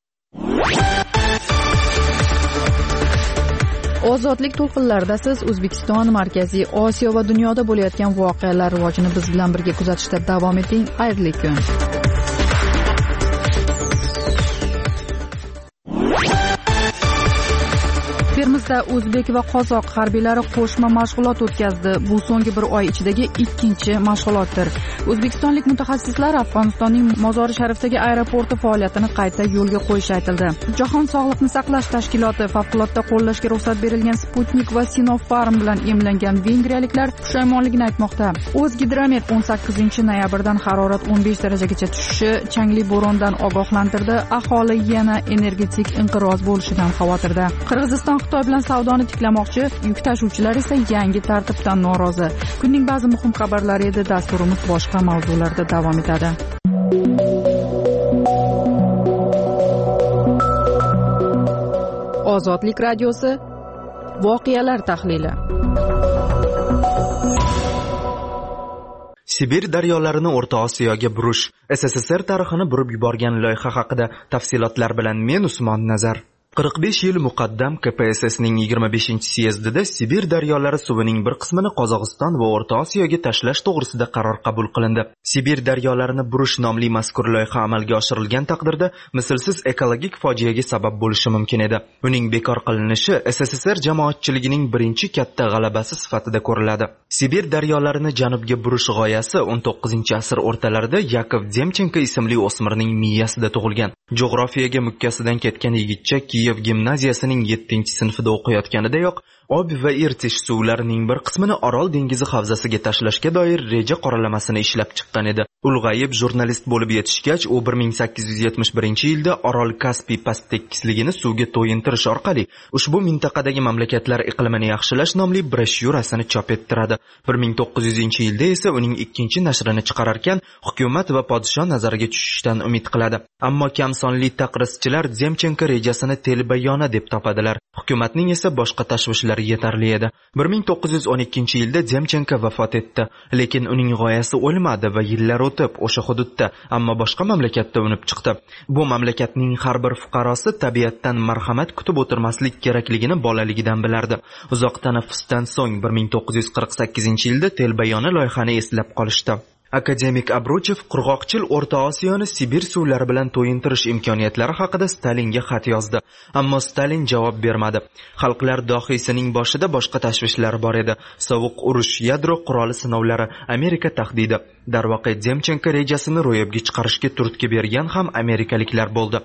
Ozodlik to'lqinlarida siz O'zbekiston, Markaziy Osiyo va dunyoda bo'layotgan voqealar rivojini biz bilan birga kuzatishda davom eting. Xayrli kun. Termizda o'zbek va qozoq harbiylari qo'shma mashg'ulot o'tkazdi. Bu so'nggi bir oy ichidagi ikkinchi mashg'ulotdir. O'zbekistonlik mutaxassislar Afg'onistonning Mozori Sharifdagi aeroporti faoliyatini qayta yo'lga qo'yishi aytildi. Jahon sog'liqni saqlash tashkiloti favqulodda qo'llashga ruxsat berilgan Sputnik va Sinopharm bilan emlangan vengriyaliklar pushaymonligini aytmoqda. O'zgidromet 18-noyabrdan harorat 15 darajagacha tushishi, changli bo'rondan ogohlantirdi. Aholi yana energetik inqiroz bo'lishidan xavotirda. Qirg'iziston Xitoy bilan savdoni tiklamoqchi, yuk tashuvchilar esa yangi tartibdan norozi. Kunning ba'zi muhim xabarlari edi, dasturimiz boshqa mavzularda davom etadi. Ozodlik radiosi voqealar tahlili. Sibir daryolarini O'rta Osiyoga burish, SSSR tarixini burib yuborgan loyiha haqida tafsilotlar bilan men Usmon Nazar. 45 yil muqaddam KPSSning 25-syezdida Sibir daryolari suvining bir qismini Qozog'iston va O'rta Osiyoga tashlash to'g'risida qaror qabul qilindi. Sibir daryolarini burish nomli mazkur loyiha amalga oshirilgan taqdirda mislsiz ekologik fojiaga sabab bo'lishi mumkin edi. Uning bekor qilinishi SSSR jamoatchiligining birinchi katta g'alabasi sifatida ko'riladi. Sibir daryolarini janubga burish g'oyasi 19-asr o'rtalarida Yakov Demchenko ismli o'smirning miyasida tug'ilgan. Jo'g'rofiyaga mukkasidan ketgan yigitcha Kiyev gimnaziyasining 7-sinfida o'qiyotganidayoq Ob va Irtish suvlarining bir qismini Orol dengizi havzasiga tashlashga doir reja qoralamasini ishlab chiqqan edi. Ulg'ayib jurnalist bo'lib yetishgach, u 1871-yilda Orol Kaspiy past tekisligini suvga to'yintirish orqali ushbu mintaqadagi mamlakatlar iqlimini yaxshilash nomli broshyurasini chop ettiradi. 1900-yilda esa uning ikkinchi nashrini chiqararkan, hukumat va podsho nazariga tushishdan umid qiladi. Ammo kam sonli taqrizchilar Demchenko rejasini telbayona deb topadilar. Hukumatning esa boshqa tashvishlari yetarli edi. 1912-yilda Demchenko vafot etdi, lekin uning g'oyasi o'lmadi va yillar o'tib o'sha hududda, ammo boshqa mamlakatda unib chiqdi. Bu mamlakatning har bir fuqarosi tabiatdan marhamat kutib o'tirmaslik kerakligini bolaligidan bilardi. Uzoq tanaffusdan so'ng 1948-yilda telbayona loyihani eslab qolishdi. Akademik Abruchev qurg'oqchil O'rta Osiyoni Sibir suvlari bilan to'yintirish imkoniyatlari haqida Stalinga xat yozdi, ammo Stalin javob bermadi. Xalqlar dohiysining boshida boshqa tashvishlar bor edi. Sovuq urush, yadro quroli sinovlari, Amerika tahdidi. Darvoqe Demchenko rejasini ro'yobga chiqarishga turtki bergan ham amerikaliklar bo'ldi.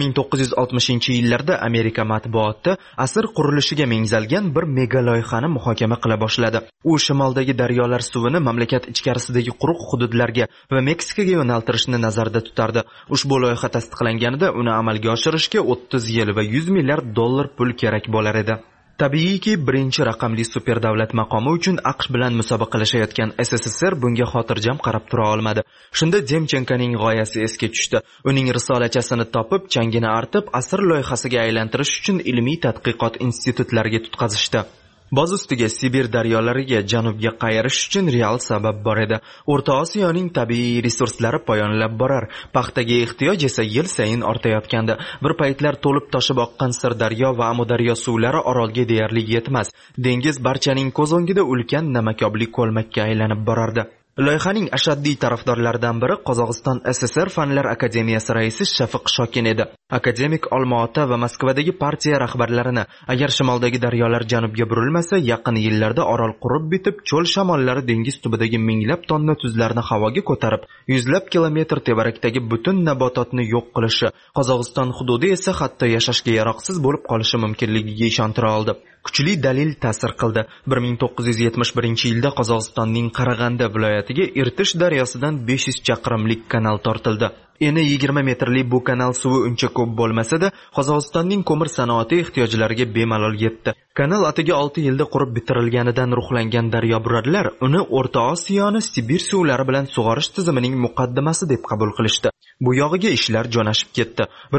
1960-yillarda Amerika matbuoti asr qurilishiga mengzalgan bir mega loyihani muhokama qila boshladi. U shimoldagi daryolar suvini mamlakat ichkarisidagi quruq hududlarga va Meksikaga yo'naltirishni nazarda tutardi. Ushbu loyiha tasdiqlanganida uni amalga oshirishga 30 yil va 100 milliard dollar pul kerak bo'lar edi. Tabiiyki, birinchi raqamli super davlat maqomi uchun AQSh bilan musobaqalashayotgan SSSR bunga xotirjam qarab tura olmadi. Shunda Demchenkoning g'oyasi esga tushdi. Uning risolachasini topib, changini artib, asr loyihasiga aylantirish uchun ilmiy tadqiqot institutlariga tutqazishdi. Boz ustiga Sibir daryolariga janubga qayarish uchun real sabab bor edi. O'rta Osiyoning tabiiy resurslari poyonlab borar, paxtaga ehtiyoj esa yil sayin ortayotgandi. Bir paytlar to'lib toshib oqqan Sirdaryo va Amudaryo suvlari orolga deyarli yetmas. Dengiz barchaning ko'z o'ngida ulkan namakobli ko'lmakka aylanib borardi. Loyihaning ashaddiy tarafdorlaridan biri Qozog'iston SSR Fanlar akademiyasi raisi Shafiq Shokin edi. Akademik Olmaota va Moskvadagi partiya rahbarlarini agar shimoldagi daryolar janubga burilmasa, yaqin yillarda orol qurib bitib, cho'l shamollari dengiz tubidagi minglab tonna tuzlarni havoga ko'tarib, yuzlab kilometr tevarakdagi butun nabototni yo'q qilishi, Qozog'iston hududi esa hatto yashashga yaroqsiz bo'lib qolishi mumkinligiga ishontira oldi. Kuchli dalil ta'sir qildi. 1971-yilda Qozog'istonning Qarag'anda viloyati faoliyatiga Irtish daryosidan 500 chaqirimlik kanal tortildi. Eni 20 metrli bu kanal suvi uncha ko'p bo'lmasa-da, Qozog'istonning ko'mir sanoati ehtiyojlariga bemalol yetdi. Kanal atiga 6 yilda qurib bitirilganidan ruhlangan daryoburadlar uni O'rta Osiyoni Sibir suvlari bilan sug'orish tizimining muqaddimasi deb qabul qilishdi. Bu yog'iga ishlar jo'nashib ketdi.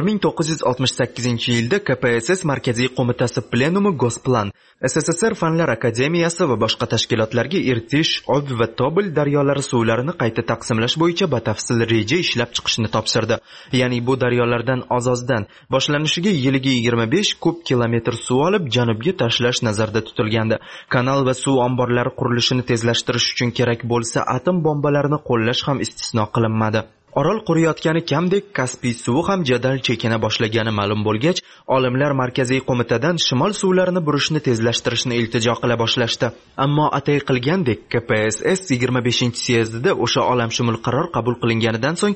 1968-yilda KPSS Markaziy qo'mitasi plenumi Gosplan, SSSR Fanlar akademiyasi va boshqa tashkilotlarga Irtish, Ob va Tobel daryolari suvlarini qayta taqsimlash bo'yicha batafsil reja ishlab chiqishni topshirdi. Ya'ni bu daryolardan Ozozdan boshlanishiga yiliga 25 kub kilometr suv olib janubga tashlash nazarda tutilgandi. Kanal va suv omborlari qurilishini tezlashtirish uchun kerak bo'lsa, atom bombalarini qo'llash ham istisno qilinmadi. Orol quriyotgani kamdek Kaspiy suvi ham jadal chekina boshlagani ma'lum bo'lgach, olimlar Markaziy qo'mitadan shimol suvlarini burishni tezlashtirishni iltijo qila boshlashdi. Ammo atay qilgandek KPSS 25-syezdida o'sha olamshumul qaror qabul qilinganidan so'ng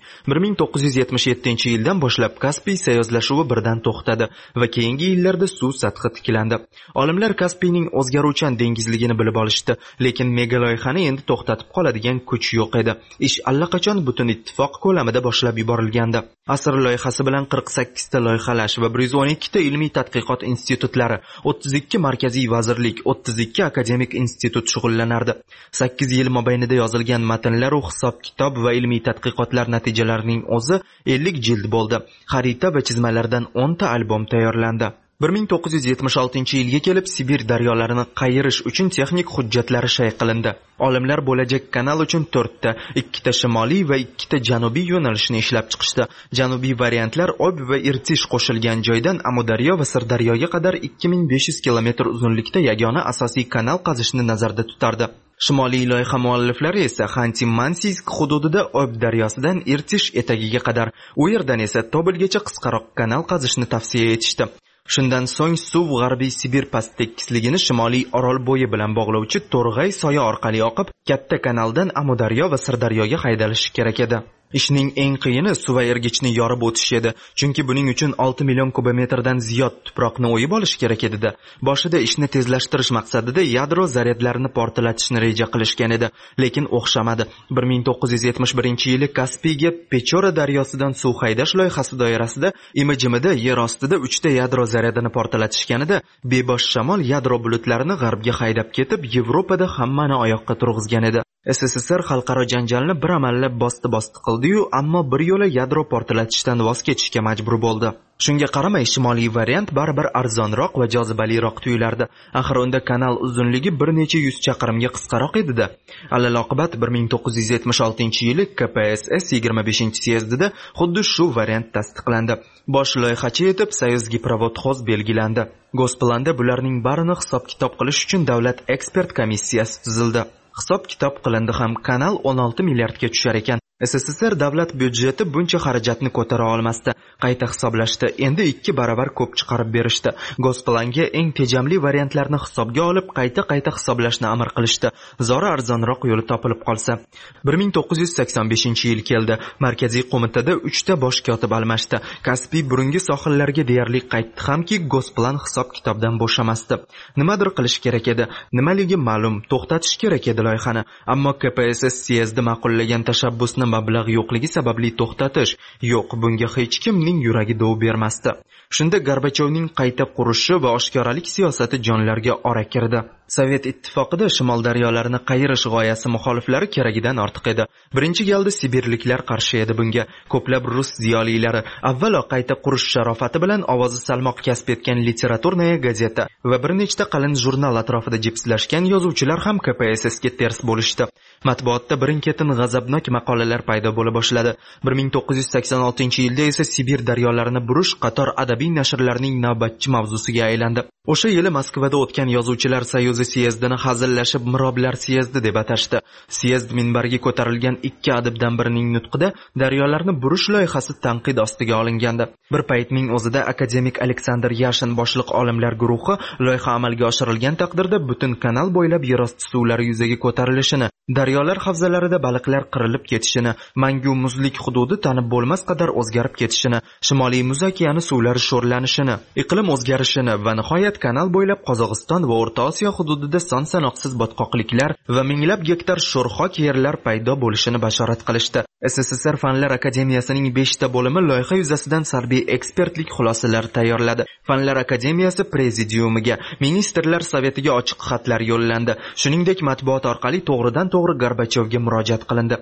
1977-yildan boshlab Kaspiy sayozlashuvi birdan to'xtadi va keyingi yillarda suv sathi tiklandi. Olimlar Kaspiyning o'zgaruvchan dengizligini bilib olishdi, lekin mega loyihani endi to'xtatib qoladigan kuch yo'q edi. Ish allaqachon butun ittifoq ko'lamida boshlab yuborilgandi. Asr loyihasi bilan 48 ta loyihalash va 112 ta ilmiy tadqiqot institutlari, 32 markaziy vazirlik, 32 akademik institut shug'ullanardi. 8 yil mobaynida yozilgan matnlar, hisob-kitob va ilmiy tadqiqotlar natijalarining o'zi 50 jild bo'ldi. Xarita va chizmalardan 10 ta albom tayyorlandi. 1976-yilga kelib Sibir daryolarini qayirish uchun texnik hujjatlari shay qilindi. Olimlar bo'lajak kanal uchun 4 ta, 2 ta shimoliy va 2 ta janubiy yo'nalishni ishlab chiqishdi. Janubiy variantlar Ob va Irtish qo'shilgan joydan Amudaryo va Sirdaryoga qadar 2500 kilometr uzunlikda yagona asosiy kanal qazishni nazarda tutardi. Shimoliy loyiha mualliflari esa Xanti-Mansiysk hududida Ob daryosidan Irtish etagiga qadar, u yerdan esa Tobelgacha qisqaroq kanal qazishni tavsiya etishdi. Shundan so'ng suv G'arbiy Sibir past tekisligini shimoliy Orol bo'yi bilan bog'lovchi To'rg'ay soya orqali oqib, katta kanaldan Amudaryo va Sirdaryoga haydalishi kerak edi. Ishning eng qiyini suv va ergichni yorib o'tish edi, chunki buning uchun 6 million kubometrdan ziyod tuproqni o'yib olish kerak edi. Boshida ishni tezlashtirish maqsadida yadro zaryadlarini portlatishni reja qilishgan edi, lekin o'xshamadi. 1971-yili Kaspiyga Pechora daryosidan suv haydash loyihasi doirasida imi-jimida yer ostida 3 ta yadro zaryadini portlatishganida, bebosh shamol yadro bulutlarini g'arbga haydab ketib, Yevropada hammani oyoqqa turg'izgan edi. SSSR xalqaro janjalni bir amallab bosti qildi-yu, ammo bir yo'la yadro portlatishdan voz kechishga majbur bo'ldi. Shunga qaramay shimoliy variant baribir arzonroq va jozibaliroq tuyulardi. Axir unda kanal uzunligi bir necha yuz chaqirimga qisqaroq edi-da. Alaloqibat 1976-yili KPSS 25-syezdida xuddi shu variant tasdiqlandi. Bosh loyihachi etib Soyuz Giprovodxoz belgilandi. Gosplan'da bularning barini hisob-kitob qilish uchun davlat ekspert komissiyasi tuzildi. Hisob-kitob qilindi ham, kanal 16 milliardga tushar ekan. SSSR davlat byudjeti buncha xarajatni ko'tara olmasdi. Qayta hisoblashdi, endi 2 barobar ko'p chiqarib berishdi. Gosplan'ga eng tejamli variantlarni hisobga olib, qayta hisoblashni amr qilishdi. Zora arzonroq yo'li topilib qolsa. 1985-yil keldi. Markaziy qo'mitada 3 ta bosh kotib almashdi. Kaspiy burungi sohillarga deyarli qaytdi hamki, Gosplan hisob-kitobdan bo'shamasdi. Nimadir qilish kerak edi. Nimaligi ma'lum, to'xtatish kerak edi loyihani. Ammo KPSS syezdi ma'qullagan tashabbusni mablag' yo'qligi sababli to'xtatish yo'q, bunga hech kimning yuragi dov bermasdi. Shunda Gorbachevning qayta qurishi va oshkoralik siyosati jonlarga ora kirdi. Sovet ittifoqida shimol daryolarini qayirish g'oyasi muxoliflari keragidan ortiq edi. Birinchi galda sibirliklar qarshi edi bunga. Ko'plab rus ziyolilari, avvalo qayta qurish sharofati bilan ovozi salmoq kasb etgan Literaturная gazeta va bir nechta qalin jurnal atrofida jipslashgan yozuvchilar ham KPSSga ters bo'lishdi. Matbuotda birin-ketin g'azabnok maqolalar paydo bo'la boshladi. 1986-yilda esa Sibir daryolarini burish qator adabiy nashrlarning navbatchi mavzusiga aylandi. O'sha yili Moskvada o'tgan yozuvchilar soyuzi syezdini hazillashib Miroblar syezdi deb atashdi. Syezd minbariga ko'tarilgan 2 adibdan birining nutqida daryolarni burish loyihasi tanqid ostiga olingandi. Bir paytning o'zida akademik Aleksandr Yashin boshliq olimlar guruhi loyiha amalga oshirilgan taqdirda butun kanal bo'ylab yerosti suvlari yuzaga ko'tarilishini, Daryolar havzalarida baliqlar qirilib ketishini, mangu muzlik hududi tanib bo'lmas qadar o'zgarib ketishini, Shimoliy Muz okeani suvlari sho'rlanishini, iqlim o'zgarishini va nihoyat kanal bo'ylab Qozog'iston va O'rta Osiyo hududida son-sanoqsiz botqoqliklar va minglab gektar sho'rxok yerlar paydo bo'lishini bashorat qilishdi. SSSR Fanlar akademiyasining 5 ta bo'limi loyiha yuzasidan salbiy ekspertlik xulosalari tayyorladi. Fanlar akademiyasi prezidiumiga, ministrlar совetiga ochiq xatlar yo'llandi. Shuningdek, matbuot orqali to'g'ridan-to'g'ri Gorbachevga murojaat qilindi.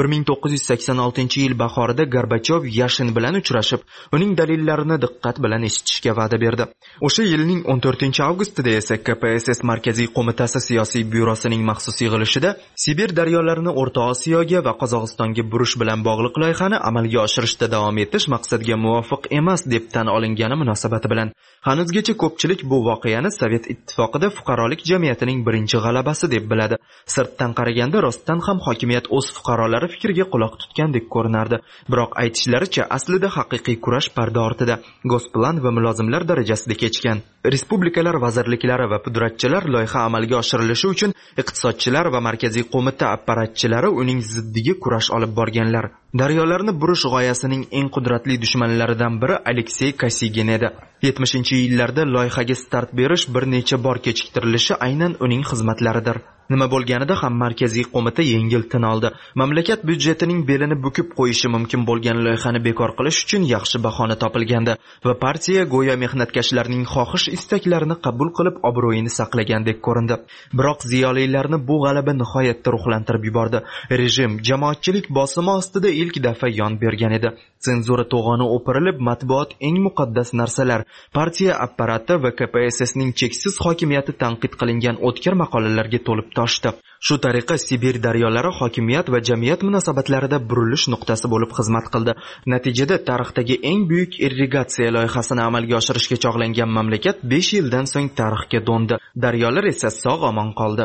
1986-yil bahorida Gorbachov Yashin bilan uchrashib, uning dalillarini diqqat bilan eshitishga va'da berdi. O'sha yilning 14-avgustida esa KPSS Markaziy qo'mitasi siyosiy byurosining maxsus yig'ilishida Sibir daryolarini O'rta Osiyoga va Qozog'istonga burish bilan bog'liq loyihani amalga oshirishda davom etish maqsadga muvofiq emas deb tan olingani munosabati bilan hanuzgacha ko'pchilik bu voqeani Sovet ittifoqida fuqarolik jamiyatining birinchi g'alabasi deb biladi. Sirtdan qaraganda rostdan ham hokimiyat o'z fuqarolari fikriga quloq tutgandek ko'rinardi. Biroq aytishlaricha aslida haqiqiy kurash parda ortida, Gosplan va mulozimlar darajasida kechgan. Respublikalar vazirliklari va pudratchilar loyiha amalga oshirilishi uchun iqtisodchilar va markaziy qo'mita apparatchilari uning ziddiga kurash olib borganlar. Daryolarni burish g'oyasining eng qudratli dushmanlaridan biri Aleksey Kosigin edi. 70-yillarda loyihaga start berish bir necha bor kechiktirilishi aynan uning xizmatlaridir. Nima bo'lganida ham markaziy qo'mita yengil tin oldi. Mamlakat byudjetining belini bukib qo'yishi mumkin bo'lgan loyihani bekor qilish uchun yaxshi bahona topilgandi va partiya go'yo mehnatkashlarning xohish-istaklarini qabul qilib obro'yini saqlagandek ko'rindi. Biroq ziyolilarni bu g'alaba nihoyatda ruhlantirib yubordi. Rejim jamoatchilik bosimi ostida ilk daf'a yon bergan edi. Senzura to'g'oni o'pirilib, matbuot eng muqaddas narsalar, partiya apparati va KPSSning cheksiz hokimiyati tanqid qilingan o'tkir maqolalarga to'lib toshdi. Shu tariqa Sibir daryolari hokimiyat va jamiyat munosabatlarida burilish nuqtasi bo'lib xizmat qildi. Natijada tarixdagi eng buyuk irrigatsiya loyihasini amalga oshirishga chog'langan mamlakat 5 yildan so'ng tarixga do'ndi. Daryolar esa sog'-omon qoldi.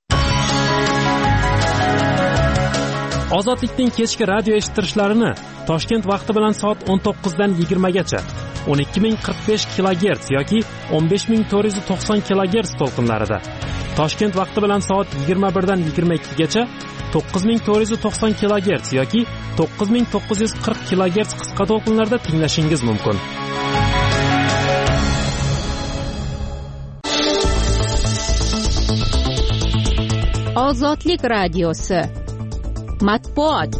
Ozodlikning kechki radio eshittirishlarini Toshkent vaqti bilan soat 19 dan 20 gacha 12045 kHz yoki 15490 kHz to'lqinlarida, Toshkent vaqti bilan soat 21 dan 22 gacha 9490 kHz yoki 9940 kHz qisqa to'lqinlarda tinglashingiz mumkin. Ozodlik radiosi matbuot.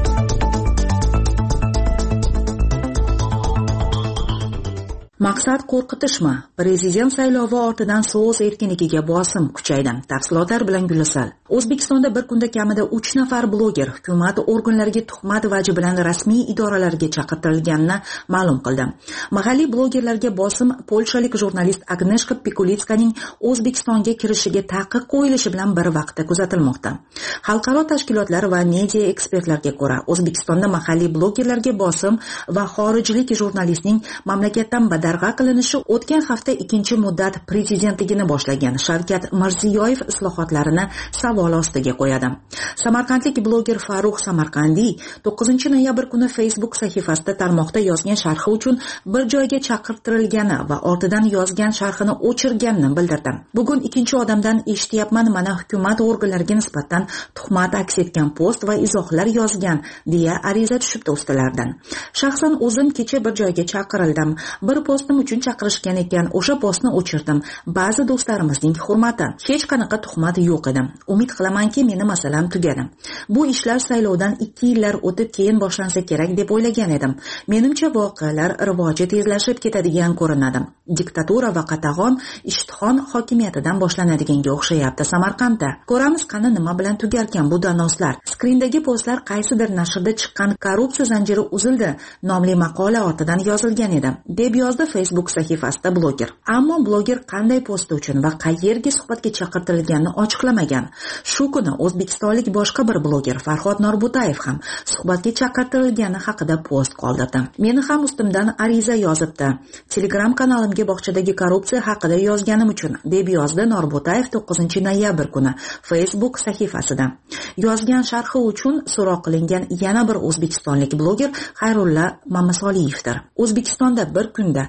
Maqsad qo'rqitishmi? Prezident saylovi ortidan so'z erkinligiga bosim kuchaydi. Tafsilotlar bilan Gulisal. O'zbekistonda bir kunda kamida 3 nafar bloger hukumat organlariga tuhmat vaji bilan rasmiy idoralarga chaqirtirilganini ma'lum qildi. Mahalliy blogerlarga bosim polshalik jurnalist Agneshka Pikulitskaning O'zbekistonga kirishiga taqiq qo'yilishi bilan bir vaqtda kuzatilmoqda. Xalqaro tashkilotlar va media ekspertlarga ko'ra, O'zbekistonda mahalliy blogerlarga bosim va xorijlik jurnalistning mamlakatdan badarg'a qilinishi o'tgan hafta ikkinchi muddat prezidentligini boshlagan Shavkat Mirziyoyev islohotlarini savol ostiga qo'yadi. Samarqandlik bloger Farruh Samarqandiy 9-noyabr kuni Facebook sahifasida tarmoqda yozgan sharhi uchun bir joyga chaqirtirilgani va ortidan yozgan sharhini o'chirganini bildirdi. Bugun ikkinchi odamdan eshityapman, mana hukumat organlariga nisbatan tuhmat aks etgan post va izohlar yozgan deya ariza tushibdi ustalardan. Shaxsan o'zim kecha bir joyga chaqirildim. Bir postim uchun chaqirishgan ekan, o'sha postni o'chirdim. Ba'zi do'stlarimizning hurmati. Hech qanaqa tuhmat yo'q edi. Umid qilamanki, meni masalam tugadi. Bu ishlar saylovdan 2 yillar o'tib keyin boshlansa kerak deb o'ylagan edim. Menimcha voqealar rivoji tezlashib ketadigan ko'rinadi. Diktatura va qatag'on ishtihon hokimiyatidan boshlanadiganga o'xshayapti Samarqandda. Ko'ramiz qani nima bilan tugarkan bu danoslar. Skrindagi postlar qaysidir nashrda chiqqan korrupsiya zanjiri uzildi nomli maqola ortidan yozilgan edi, deb yozdi Facebook sahifasida bloger. Ammo bloger qanday post uchun va qayerga suhbatga chaqirtirilganini ochiqlamagan. Shu kuni o'zbekistonlik boshqa bir bloger Farhod Norbutayev ham suhbatga chaqirtirilgani haqida post qoldirdi. Meni ham ustimdan ariza yozibdi. Telegram kanalimga bog'chadagi korrupsiya haqida yozganim uchun, deb yozdi Norbutayev 9-noyabr kuni Facebook sahifasida. Yozgan sharhi uchun so'roq qilingan yana bir o'zbekistonlik bloger Xayrulla Mamasoliyevdir. O'zbekistonda bir kunda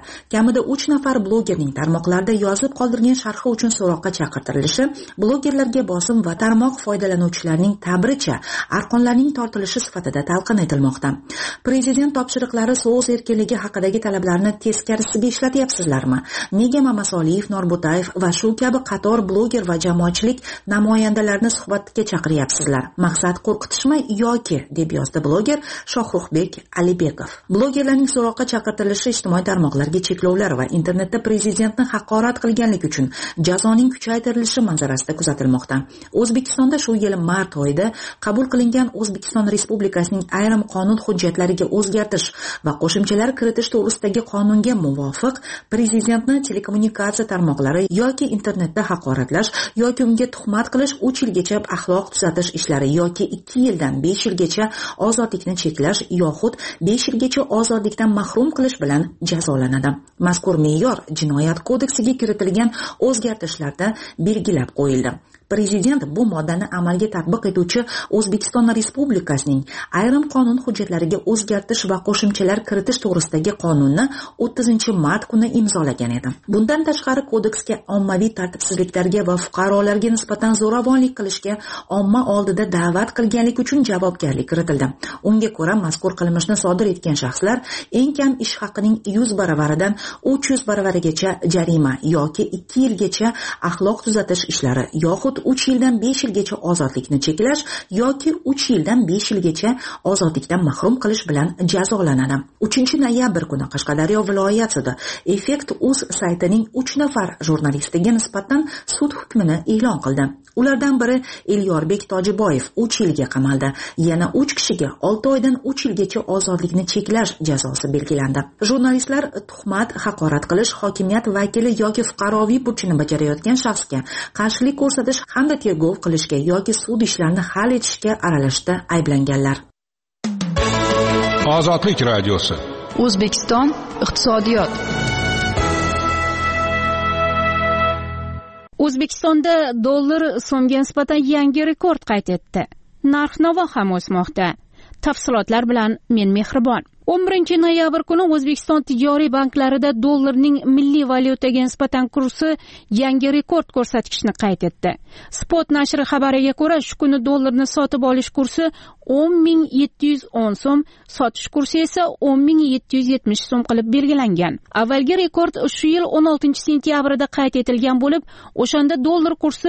kamida 3 nafar blogerning tarmoqlarda yozib qoldirgan sharhi uchun so'roqqa chaqirtirilishi blogerlarga bosim va tarmoq foydalanuvchilarining tabricha arqonlarning tortilishi sifatida talqin etilmoqda. Prezident topshiriqlari so'z erkinligi haqidagi talablarni teskarisiga ishlatyapsizlarmi? Nega Mamasoliyev, Norbutayev va shu kabi qator bloger va jamoatchilik namoyandalarini suhbatga chaqiryapsizlar? Maqsad qo'rqitishmi yoki, deb yozdi bloger Shohruxbek Alibekov. Blogerlarning so'roqqa chaqirtirilishi ijtimoiy tarmoqlarga cheklovlar va internetda prezidentni haqorat qilganlik uchun jazoning kuchaytirilishi manzarasida kuzatilmoqda. O'zbekistonda shu yil mart oyida qabul qilingan O'zbekiston Respublikasining ayrim qonun hujjatlariga o'zgartirish va qo'shimchalar kiritish to'g'risidagi qonunga muvofiq prezidentni telekommunikatsiya tarmoqlari yoki internetda haqoratlash yoki unga tuhmat qilish 3 yilgacha axloq tuzatish ishlari yoki 2 yildan 5 yilgacha ozodlikni cheklash yoxud 5 yilgacha ozodlikdan mahrum qilish bilan jazolanadi. Mazkur me'yor Jinoyat kodeksiga kiritilgan o'zgartirishlarda belgilab qo'yildi. Prezident bu moddani amalga tatbiq etuvchi O'zbekiston Respublikasining ayrim qonun hujjatlariga o'zgartirish va qo'shimchalar kiritish to'g'risidagi qonunni 30-mart kuni imzolagan edi. Bundan tashqari kodeksga ommaviy tartibsizliklarga va fuqarolarga nisbatan zo'ravonlik qilishga omma oldida da'vat qilganlik uchun javobgarlik kiritildi. Unga ko'ra, mazkur qilmishni sodir etgan shaxslar eng kam ish haqining 100 baravaridan 300 baravarigacha jarima yoki 2 yilgacha axloq tuzatish ishlari yoxud 3 yildan 5 yilgacha ozodlikni cheklash yoki 3 yildan 5 yilgacha ozodlikdan mahrum qilish bilan jazolanadi. 3-noyabr kuni Qashqadaryo viloyat sudi Effekt.uz saytining 3 nafar jurnalistiga nisbatan sud hukmini e'lon qildi. Ulardan biri Elyorbek Tojiboyev 3 yilga qamaldi. Yana 3 kishiga 6 oydan 3 yilgacha ozodlikni cheklash jazosi belgilandi. Jurnalistlar tuhmat, haqorat qilish, hokimiyat vakili yoki fuqaroviy burchini bajarayotgan shaxsga qarshilik ko'rsatish hamda tergov qilishga yoki sud ishlarini hal etishga aralashishda ayblanganlar. Ozodlik radiosi. O'zbekiston iqtisodiyot. O'zbekistonda dollar so'mga nisbatan yangi rekord qayd etdi. Narx-navo ham o'smoqda. Tafsilotlar bilan men Mehribon. 11-noyabr kuni O'zbekiston tijoriy banklarida dollarning milliy valyutaga nisbatan kursi yangi rekord ko'rsatkichni qayd etdi. Spot nashri xabariga ko'ra, shu kuni dollarni sotib olish kursi 10.710 so'm, sotish kursi esa 10.770 so'm qilib belgilangan. Avvalgi rekord shu yil 16-sentyabrda qayd etilgan bo'lib, o'shanda dollar kursi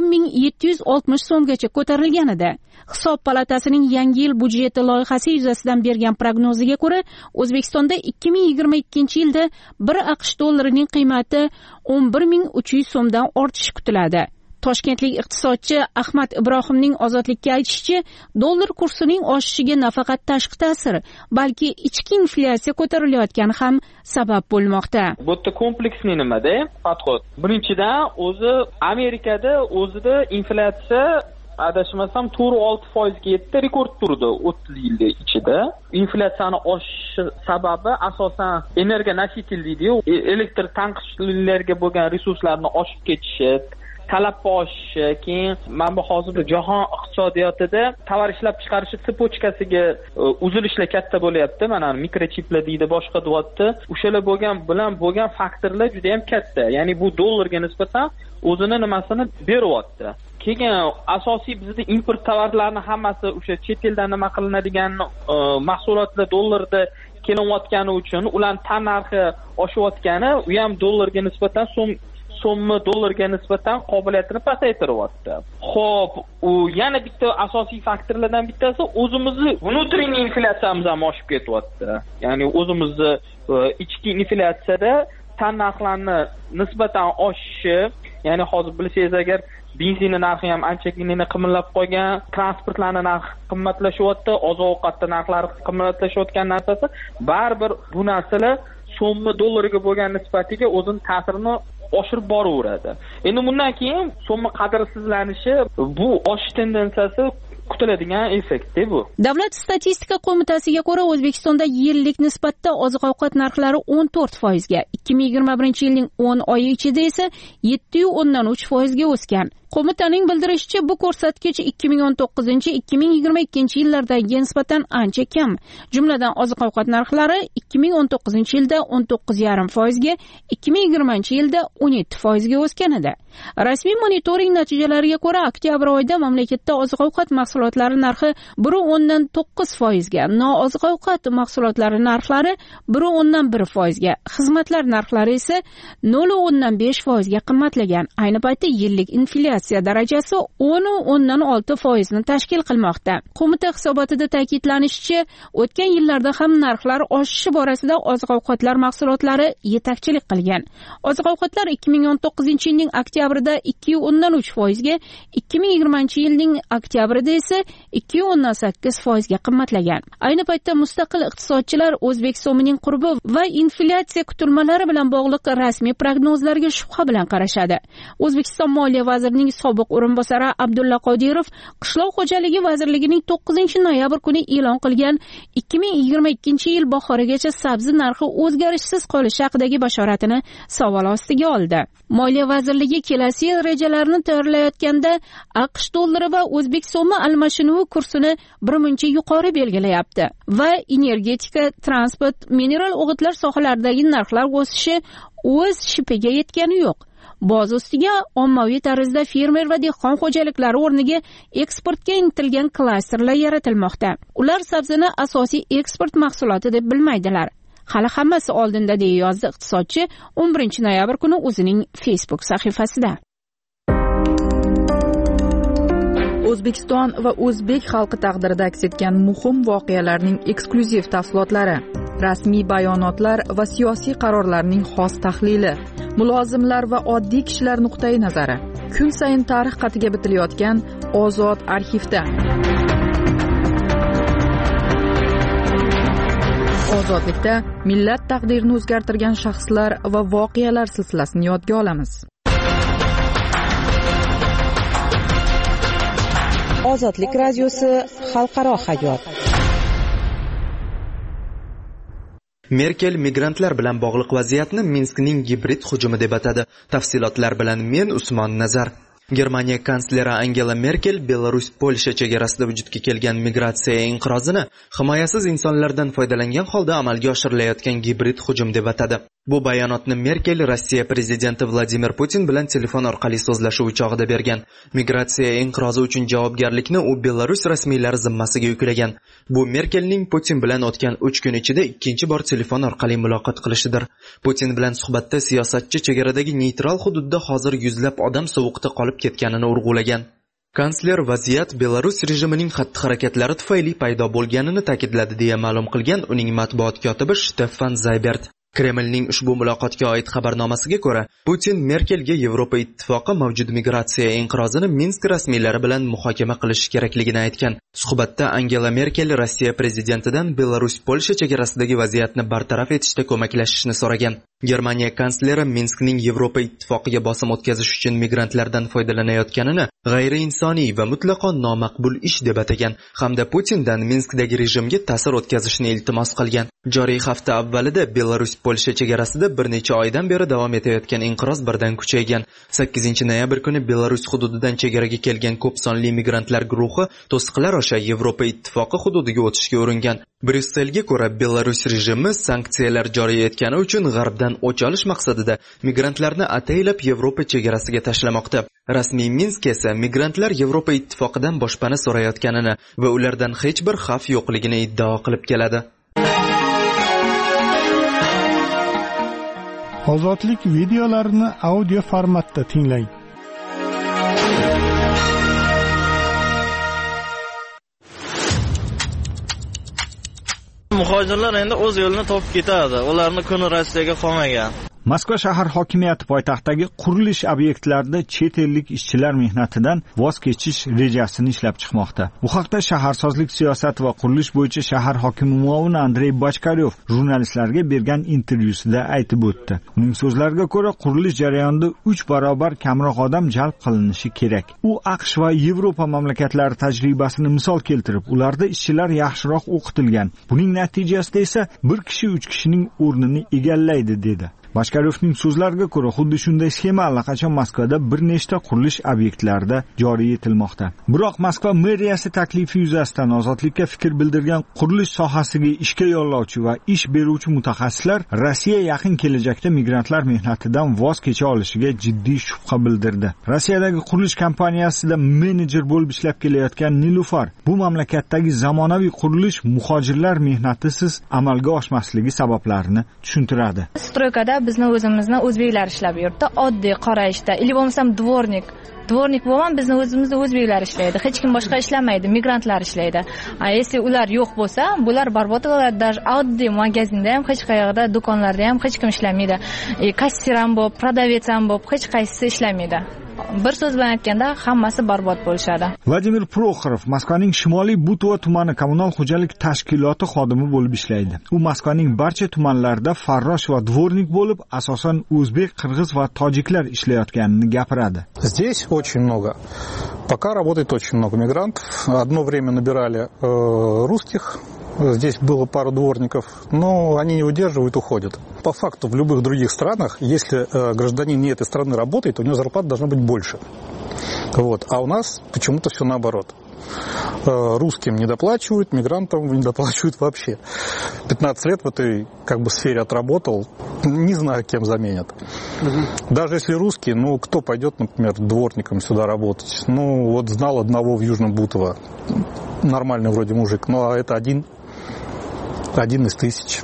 10.760 so'mgacha ko'tarilgan edi. Hisob palatasining yangi yil budjeti loyihasi yuzasidan bergan prognoziga ko'ra, O'zbekistonda 2022-yilda 1 AQSh dollarining qiymati 11.300 so'mdan ortishi kutiladi. Toshkentlik iqtisodchi Ahmad Ibrohimning Ozodlikka aytishicha, dollar kursining oshishiga nafaqat tashqi ta'sir, balki ichki inflyatsiya ko'tarilayotgani ham sabab bo'lmoqda. Bu yerda kompleksli nimada podxod. Birinchidan, o'zi Amerikada o'zida inflyatsiya adashmasam 4-6% ga yetdi, rekord turdi 30 yil ichida. Inflyatsiyani oshishi sababi asosan energiya nositel deydi-yu, elektr tanqishlarga bo'lgan resurslarni oshib ketishi, talabni oshishi, keyin mana bu hozirda jahon iqtisodiyotida tovar ishlab chiqarish sippochkasiga uzilishlar katta bo'lyapti. Mana mikrochiplar deydi, boshqa deyapti. O'shalar bo'lgan faktorlar juda ham katta. Ya'ni bu dollarga nisbatan o'zini nimasini beryapti. Keyin asosiy bizda import tovarlarni hammasi o'sha chet eldan nima qilinadigan mahsulotlar dollarda kelayotgani uchun ular tan narxi oshayotgani, u ham dollarga nisbatan so'mni dollarga nisbatan qobiliyatini pasaytiryapti. Xo'p, u yana bitta asosiy faktorlardan bittasi o'zimizni внутренний inflyatsiyamiz ham oshib ketyapti. Ya'ni o'zimizni ichki inflyatsiyada tan narxlarni nisbatan oshishi, ya'ni hozir bilsangiz agar benzin narxi ham anchagina qimmatlab qolgan, transportlarning narxi qimmatlashyapti, oziq-ovqat narxlari qimmatlashayotgan narsasi baribir bu narsalar so'mni dollarga bo'lgan nisbatiga o'zini ta'sirini oshirib boraveradi. Endi bundan keyin so'mni qadrsizlanishi, bu oshish tendensiyasi kutiladigan effekt bu. Davlat statistika qo'mitasiga ko'ra, O'zbekistonda yillik nisbatda oziq-ovqat narxlari 14%ga, 2021-yilning 10 oyi ichida esa 7.3% ga o'sgan. Qo'mitaning bildirishicha, bu ko'rsatkich 2019-2022 yillardagiga nisbatan ancha kam. Jumladan, oziq-ovqat narxlari 2019 yilda 19,5% ga, 2020 yilda 17% ga o'sgan edi. Rasmiy monitoring natijalariga ko'ra, oktyabr oyida mamlakatda oziq-ovqat mahsulotlari narxi 1,9% ga, nooziq-ovqat mahsulotlari narxlari 1,1% ga, xizmatlar narxlari esa 0,5% ga qimmatlagan. Ayni paytda yillik inflyatsiya darajasi 10,6% ni tashkil qilmoqda. Qo'mita hisobotida ta'kidlanishicha, o'tgan yillarda ham narxlar oshishi borasida oziq-ovqatlar mahsulotlari yetakchilik qilgan. Oziq-ovqatlar 2019-yilning oktyabrida 2,3% ga, 2020 yilning oktyabrida esa 2,8% ga qimmatlagan. Ayni paytda mustaqil iqtisodchilar o'zbek so'mining qurbi va inflyatsiya kutilmalari bilan bog'liq rasmiy prognozlarga shubha bilan qarashadi. O'zbekiston Moliya vazirining sobiq o'rinbosari Abdulla Qodirov Qishloq xo'jaligi vazirligining 9-noyabr kuni e'lon qilgan 2022-yil bahorigacha sabzi narxi o'zgarishsiz qolishi haqidagi bashoratini savol ostiga oldi. Moliya vazirligi kelasi yil rejalarini tayyorlayotganda AQSh dollari va o'zbek so'mi almashinuvi kursini birmuncha yuqori belgilayapti va energetika, transport, mineral o'g'itlar sohalaridagi narxlar o'sishi o'z shipiga yetgani yo'q. Boz ustiga ommaviy tarzda fermer va dehqon xo'jaliklari o'rniga eksportga intilgan klasterlar yaratilmoqda. Ular sabzini asosiy eksport mahsuloti deb bilmaydilar. Hali hammasi oldinda, deya yozdi iqtisodchi 11-noyabr kuni o'zining Facebook sahifasida. O'zbekiston va o'zbek xalqi taqdirida aks etgan muhim voqealarning eksklyuziv tafsilotlari, rasmiy bayonotlar va siyosiy qarorlarning xos tahlili, mulozimlar va oddiy kishilar nuqtai nazari. Kun sayin tarix qatiga bitilayotgan Ozod arxivda. Ozodlikda millat taqdirini o'zgartirgan shaxslar va voqealar silsilasini yodga olamiz. Ozodlik radiosi xalqaro hayot. Merkel migrantlar bilan bog'liq vaziyatni Minskning gibrid hujumi deb atadi. Tafsilotlar bilan men Usmon Nazar. Germaniya kansleri Angela Merkel Belarus-Polsha chegarasida vujudga kelgan migratsiya inqirozini himoyasiz insonlardan foydalangan holda amalga oshirilayotgan gibrid hujum deb atadi. Bu bayonotni Merkel Rossiya prezidenti Vladimir Putin bilan telefon orqali so'zlashuv chog'ida bergan. Migratsiya inqirozi uchun javobgarlikni u Belarus rasmiylari zimmasiga yuklagan. Bu Merkelning Putin bilan o'tgan 3 kun ichida ikkinchi bor telefon orqali muloqot qilishidir. Putin bilan suhbatda siyosatchi chegaradagi neytral hududda hozir yuzlab odam sovuqda qolib ketganini urg'ulagan. Kansler vaziyat Belarus rejimining xatti-harakatlari tufayli paydo bo'lganini ta'kidladi, deya ma'lum qilgan uning matbuot kotibi Stefan Zaybert. Kremlning ushbu muloqotga oid xabarnomasiga ko'ra, Putin Merkelga Yevropa ittifoqi mavjud migratsiya inqirozini Minsk rasmiylari bilan muhokama qilish kerakligini aytgan. Suhbatda Angela Merkel Rossiya prezidentidan Belarus-Polsha chegarasidagi vaziyatni bartaraf etishda ko'maklashishni so'ragan. Germaniya kansleri Minskning Yevropa ittifoqiga bosim o'tkazish uchun migrantlardan foydalanayotganini g'ayriinsoniy va mutlaqo nomaqbul ish deb atagan hamda Putindan Minskdagi rejimga ta'sir o'tkazishni iltimos qilgan. Joriy hafta avvalida Belarus-Polsha chegarasida bir necha oydan beri davom etayotgan inqiroz birdan kuchaygan. 8-noyabr kuni Belarus hududidan chegaraga kelgan ko'p sonli migrantlar guruhi to'siqlar osha Yevropa ittifoqi hududiga o'tishga uringan. Bryusselga ko'ra, Belarus rejimi sanksiyalar joriy etgani uchun g'arbdan o'ch olish maqsadida migrantlarni ataylab Yevropa chegarasiga tashlamoqda. Rasmiy Minsk esa migrantlar Yevropa ittifoqidan boshpana so'rayotganini va ulardan hech bir xavf yo'qligini iddao qilib keladi. Ozodlik videolarini audio formatda tinglang. Muhojirlar endi o'z yo'lini topib ketadi. Ularning kuni Rossiyaga qolmagan. Moskva shahar hokimiyati poytaxtdagi qurilish obyektlarida chet ellik ishchilar mehnatidan voz kechish rejasini ishlab chiqmoqda. Bu haqda shaharsozlik siyosati va qurilish bo'yicha shahar hokimi muovini Andrey Bochkaryov jurnalistlarga bergan intervyusida aytib o'tdi. Uning so'zlariga ko'ra, qurilish jarayonida 3 barobar kamroq odam jalb qilinishi kerak. U AQSh va Yevropa mamlakatlari tajribasini misol keltirib, ularda ishchilar yaxshiroq o'qitilgan. Buning natijasida esa bir kishi 3 kishining o'rnini egallaydi dedi. Boshqarovning so'zlariga ko'ra, xuddi shunday sxema allaqachon Moskvada bir nechta qurilish obyektlarida joriy etilmoqda. Biroq Moskva meriyasi taklifi yuzasidan Ozodlikka fikr bildirgan qurilish sohasiga ishga yo'llovchi va ish beruvchi mutaxassislar Rossiya yaqin kelajakda migrantlar mehnatidan voz kecha olishiga jiddiy shubha bildirdi. Rossiyadagi qurilish kompaniyasida menejer bo'lib ishlab kelayotgan Nilufar bu mamlakatdagi zamonaviy qurilish muhojirlar mehnatisiz amalga oshmasligi sabablarini tushuntiradi. Stroykada bizni o'zimizni o'zbeklar ishlab yuribdi, oddiy qora ishda. Ili bo'lmasam dvornik bo'lgan bizni o'zimizni o'zbeklar ishlaydi. Hech kim boshqa ishlamaydi, migrantlar ishlaydi. Если ular yo'q bo'lsa, bular barbod bo'ladi. Даже oddiy magazinda ham, hech qayerda, do'konlarda ham hech kim ishlamaydi. Kassir ham bo'lib, prodavets ham bo'lib, hech qaysisi ishlamaydi. Bir so'z bilan aytganda hammasi barbod bo'lishadi. Vladimir Proxorov Moskvaning Shimoliy Butova tumani kommunal xo'jalik tashkiloti xodimi bo'lib ishlaydi. U Moskvaning barcha tumanlarida farrosh va dvornik bo'lib, asosan o'zbek, qirg'iz va tojiklar ishlayotganini gapiradi. Здесь очень много. Пока работает очень много мигрантов. Одно время набирали русских. Здесь было пару дворников, но они не выдерживают, уходят. По факту в любых других странах, если гражданин не этой страны работает, у него зарплата должна быть больше. Вот. А у нас почему-то все наоборот. Русским не доплачивают, мигрантам не доплачивают вообще. 15 лет в этой сфере отработал, не знаю, кем заменят. Даже если русский, кто пойдет, например, дворником сюда работать? Знал одного в Южном Бутово. Нормальный вроде мужик, но это один из тысяч.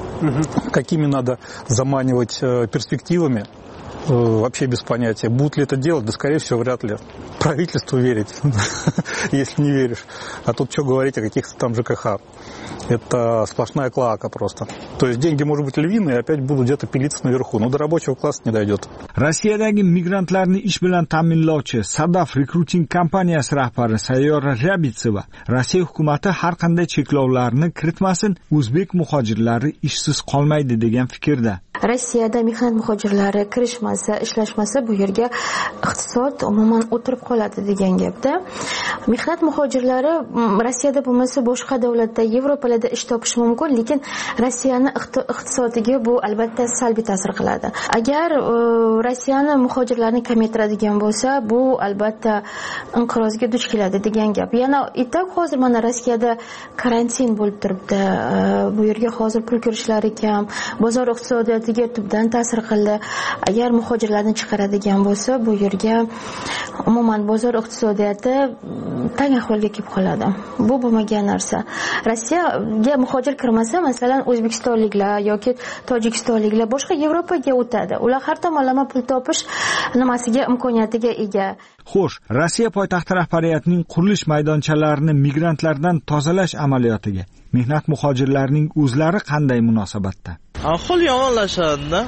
Какими надо заманивать перспективами, вообще без понятия. Будут ли это делать? Да, скорее всего, вряд ли. Правительству верить, если не веришь. А тут что говорить о каких-то там ЖКХ? Это сплошная клоака просто. То есть деньги, может быть, львиные, и опять будут где-то пилиться наверху. Но до рабочего класса не дойдет. Rossiyadagi migrantlarni ish bilan ta'minlovchi Sadaf Recruiting kompaniyasi rahbari Sayyora Rabitseva Rossiya hukumati har qanday cheklovlarni kiritmasin, o'zbek muhojirlari ishsiz qolmaydi degan fikrda. Rossiyada mehnat muhojirlari kirishmasa, ishlashmasa bu yerga iqtisod umuman o'tirib qoladi degan gapda. Mehnat muhojirlari Rossiyada bo'lmasa boshqa davlatda, Yevropalarda ish topish mumkin, lekin Rossiyani iqtisodiga bu albatta salbiy ta'sir qiladi. Agar Rossiyani muhojirlarni kamaytiradigan bo'lsa, bu albatta inqirozga duch keladi degan gap. Yana itak hozir mana Rossiyada karantin bo'lib turibdi. Bu yerga hozir pul kirishlari kam, bozor iqtisodiyoti tubdan ta'sir qildi. Agar muhojirlarni chiqaradigan bo'lsa, bu yerga umuman bozor iqtisodiyoti tang ahvolga kelib qoladi. Bu bo'lmagan narsa. Rossiyaga muhojir kirmasa, masalan, o'zbekistonliklar yoki tojikistonliklar boshqa Yevropaga o'tadi. Ular har tomonlama pul topish imkoniyatiga ega. Xo'sh, Rossiya poytaxti rahbariyatining qurilish maydonchalarini migrantlardan tozalash amaliyotiga mehnat muhojirlarining o'zlari qanday munosabatda? Ahvol yomonlashadi-da.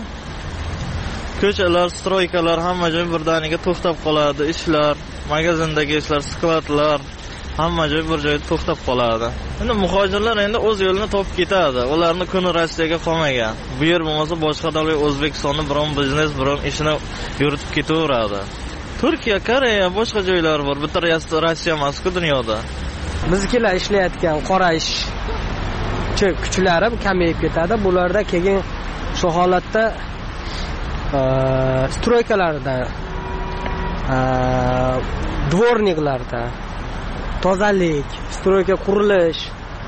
Ko'chalar, stroykalar hamma joy birdaniga to'xtab qoladi, ishlar, magazindagi ishlar, skladlar hamma joy bir joyda to'xtab qoladi. Endi muhojirlar o'z yo'lini topib ketadi. Ularni kuni Rossiyaga qolmagan. Bu yer bo'lmasa boshqa davlat O'zbekistonda biron biznes, biron ishini yuritib ketaveradi. Turkiya, Koreya, boshqa joylar bor. Bitta Rossiya emas-ku dunyoda. Bizkilar ishlayotgan qora ish kuchlari kamayib ketadi. Bularda keyin shu holatda stroykalarda, dvorniklarda, tozalik, stroyka qurilish,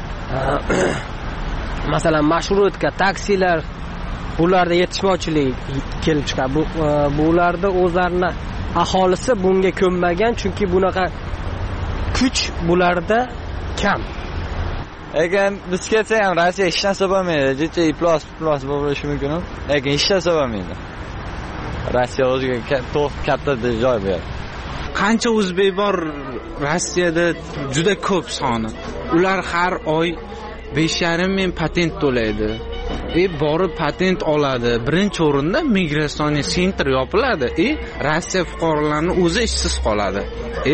masalan, marshrutka, taksilar, bularda yetishmovchilik kelib chiqadi. Bularda o'zlarini aholisi bunga ko'nmagan, chunki bunaqa kuch bularda kam. Egan biz ketsak ham Rossiya hech narsa bo'lmaydi. Jicha plus bo'lishi mumkin, lekin hech narsa bo'lmaydi. Rossiya o'ziga katta joy beradi. Qancha o'zbek bor Rossiyada juda ko'p soni. Ular har oy 5,5 ming patent to'laydi. Borib patent oladi. Birinchi o'rinda migratsiya sentr yopiladi. Rossiya fuqarolarining o'zi ishsiz qoladi.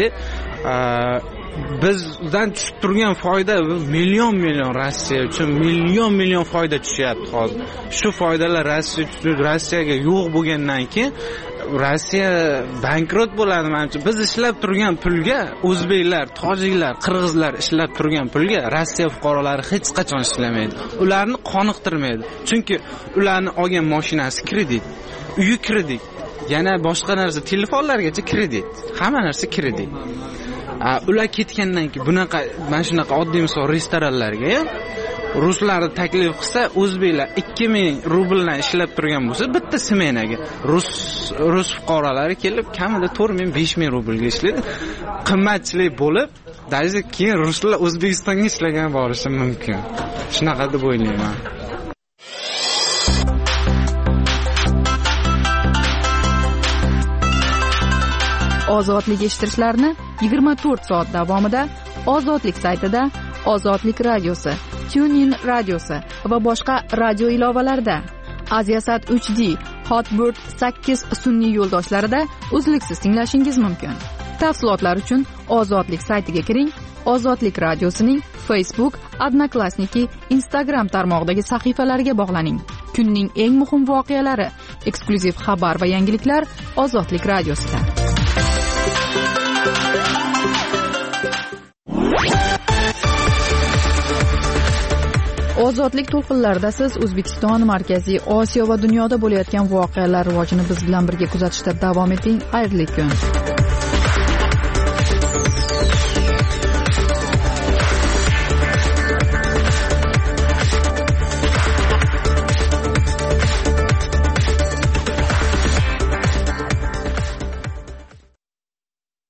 Bizdan tushib turgan foyda million Rossiya uchun million foyda tushyapti hozir. Shu foydalar Rossiyaga yo'q bo'lgandan keyin Rossiya bankrot bo'ladi menimcha. Biz ishlab turgan pulga o'zbeklar, tojiklar, qirg'izlar ishlab turgan pulga Rossiya fuqarolari hech qachon ishlamaydi. Ularni qoniqtirmaydi. Chunki ularning olgan mashinasi kredit, uyi kredit, yana boshqa narsa telefonlargacha kredit, hamma narsa kredit. Ular ketgandan keyin bunaqa mana shunaqa oddiy misol restoranlarga ham ruslarni taklif qilsa, o'zbeklar 2000 rubldan ishlab turgan bo'lsa, bitta smenaga rus fuqarolari kelib kamida 4000 5000 rublga ishlaydi. Qimmatchilik bo'lib, даже keyin ruslar O'zbekistonga ishlagan borishi mumkin. Shunaqa deb o'ylayman. Ozodlik eshittirishlarini 24 soat davomida Ozodlik saytida, Ozodlik radiosi, TuneIn radiosi va boshqa radio ilovalarida, Aziasat 3D, Hotbird 8 sun'iy yo'ldoshlarida uzluksiz tinglashingiz mumkin. Tafsilotlar uchun Ozodlik saytiga kiring. Ozodlik radiosining Facebook, Odnoklassniki, Instagram tarmog'idagi sahifalariga bog'laning. Kunning eng muhim voqealari, eksklyuziv xabar va yangiliklar Ozodlik radiosida. Ozodlik to'lqinlarida siz O'zbekiston, Markaziy Osiyo va dunyoda bo'layotgan voqealar rivojini biz bilan birga kuzatishda davom eting. Xayrli kun.